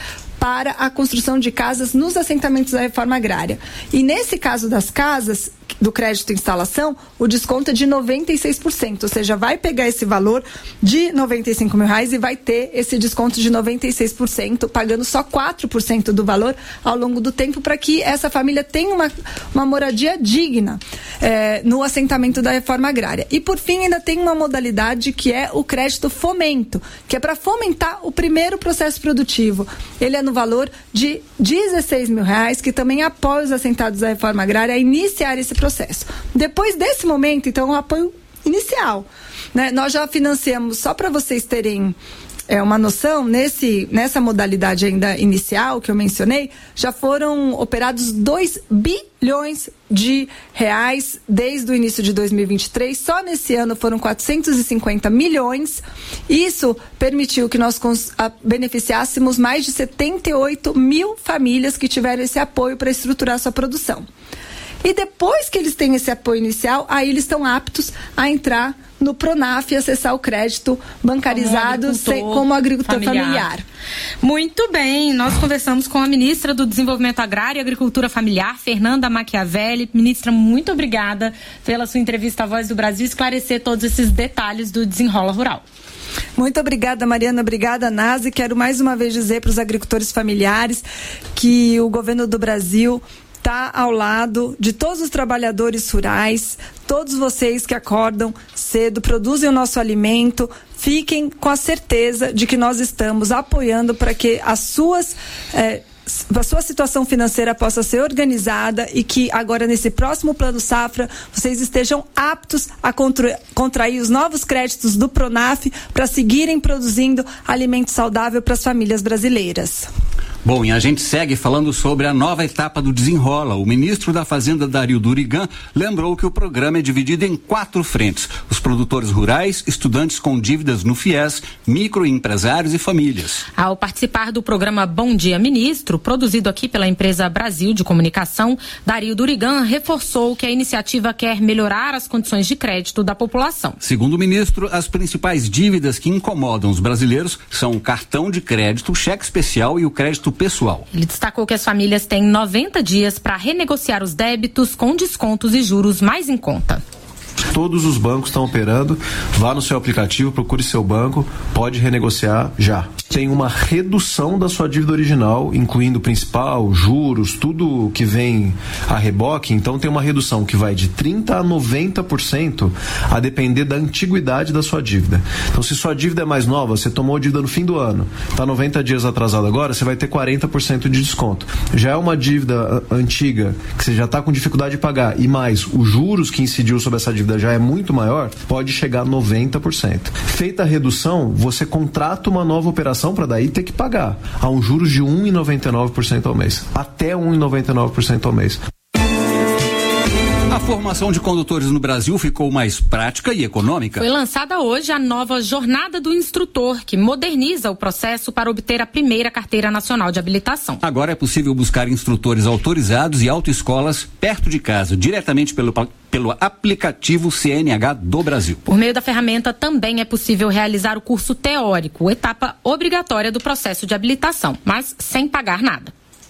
para a construção de casas nos assentamentos da reforma agrária. E nesse caso das casas, do crédito instalação, o desconto é de 96%, ou seja, vai pegar esse valor de R$95 mil e vai ter esse desconto de 96%, pagando só 4% do valor ao longo do tempo, para que essa família tenha uma moradia digna no assentamento da reforma agrária. E por fim, ainda tem uma modalidade que é o crédito fomento, que é para fomentar o primeiro processo produtivo. Ele é no valor de R$16 mil, que também apoia os assentados da reforma agrária a iniciar esse processo. Depois desse momento, então, o apoio inicial, né? Nós já financiamos, só para vocês terem uma noção, nessa modalidade ainda inicial que eu mencionei, já foram operados 2 bilhões de reais desde o início de 2023. Só nesse ano foram 450 milhões. Isso permitiu que nós beneficiássemos mais de 78 mil famílias que tiveram esse apoio para estruturar sua produção. E depois que eles têm esse apoio inicial, aí eles estão aptos a entrar no Pronaf e acessar o crédito bancarizado como agricultor familiar. Muito bem, nós conversamos com a ministra do Desenvolvimento Agrário e Agricultura Familiar, Fernanda Machiavelli. Ministra, muito obrigada pela sua entrevista à Voz do Brasil, esclarecer todos esses detalhes do Desenrola Rural. Muito obrigada, Mariana, obrigada, Nazi. Quero mais uma vez dizer para os agricultores familiares que o governo do Brasil está ao lado de todos os trabalhadores rurais, todos vocês que acordam cedo, produzem o nosso alimento. Fiquem com a certeza de que nós estamos apoiando para que a sua situação financeira possa ser organizada e que agora, nesse próximo Plano Safra, vocês estejam aptos a contrair os novos créditos do Pronaf para seguirem produzindo alimento saudável para as famílias brasileiras. Bom, e a gente segue falando sobre a nova etapa do Desenrola. O ministro da Fazenda, Dario Durigan, lembrou que o programa é dividido em 4 frentes: os produtores rurais, estudantes com dívidas no FIES, microempresários e famílias. Ao participar do programa Bom Dia Ministro, produzido aqui pela empresa Brasil de Comunicação, Dario Durigan reforçou que a iniciativa quer melhorar as condições de crédito da população. Segundo o ministro, as principais dívidas que incomodam os brasileiros são o cartão de crédito, o cheque especial e o crédito pessoal. Ele destacou que as famílias têm 90 dias para renegociar os débitos com descontos e juros mais em conta. Todos os bancos estão operando. Vá no seu aplicativo, procure seu banco, pode renegociar já. Tem uma redução da sua dívida original, incluindo principal, juros, tudo que vem a reboque. Então tem uma redução que vai de 30% a 90%, a depender da antiguidade da sua dívida. Então, se sua dívida é mais nova, você tomou dívida no fim do ano, está 90 dias atrasado agora, você vai ter 40% de desconto. Já é uma dívida antiga, que você já está com dificuldade de pagar, e mais os juros que incidiu sobre essa dívida já é muito maior, pode chegar a 90%. Feita a redução, você contrata uma nova operação para daí ter que pagar a um juros de 1,99% ao mês, até 1,99% ao mês. A formação de condutores no Brasil ficou mais prática e econômica. Foi lançada hoje a nova Jornada do Instrutor, que moderniza o processo para obter a primeira carteira nacional de habilitação. Agora é possível buscar instrutores autorizados e autoescolas perto de casa, diretamente pelo aplicativo CNH do Brasil. Por meio da ferramenta também é possível realizar o curso teórico, etapa obrigatória do processo de habilitação, mas sem pagar nada.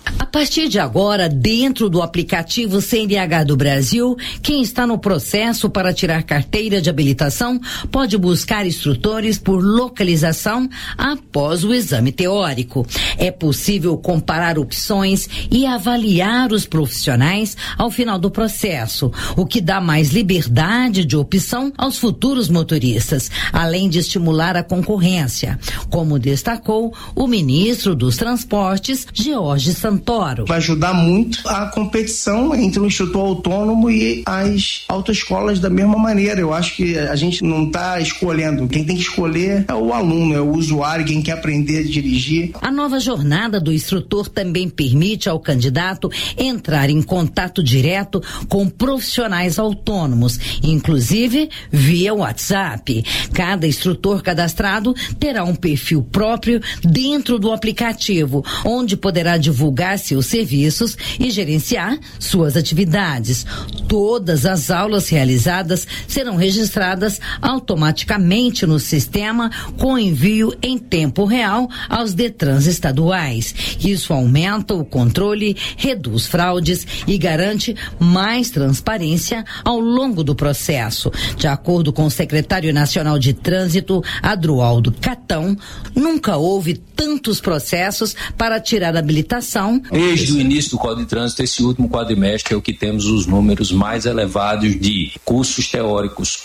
A partir de agora, dentro do aplicativo CNH do Brasil, quem está no processo para tirar carteira de habilitação pode buscar instrutores por localização após o exame teórico. É possível comparar opções e avaliar os profissionais ao final do processo, o que dá mais liberdade de opção aos futuros motoristas, além de estimular a concorrência, como destacou o ministro dos Transportes, George Santoro. Vai ajudar muito a competição entre o instrutor autônomo e as autoescolas da mesma maneira. Eu acho que a gente não está escolhendo. Quem tem que escolher é o aluno, é o usuário, quem quer aprender a dirigir. A nova jornada do instrutor também permite ao candidato entrar em contato direto com profissionais autônomos, inclusive via WhatsApp. Cada instrutor cadastrado terá um perfil próprio dentro do aplicativo, onde poderá divulgar seus serviços e gerenciar suas atividades. Todas as aulas realizadas serão registradas automaticamente no sistema com envio em tempo real aos Detrans estaduais. Isso aumenta o controle, reduz fraudes e garante mais transparência ao longo do processo. De acordo com o secretário nacional de Trânsito, Adroaldo Catão, nunca houve tantos processos para tirar a habilitação. Desde o início do Código de Trânsito, esse último quadrimestre é o que temos os números mais elevados de cursos teóricos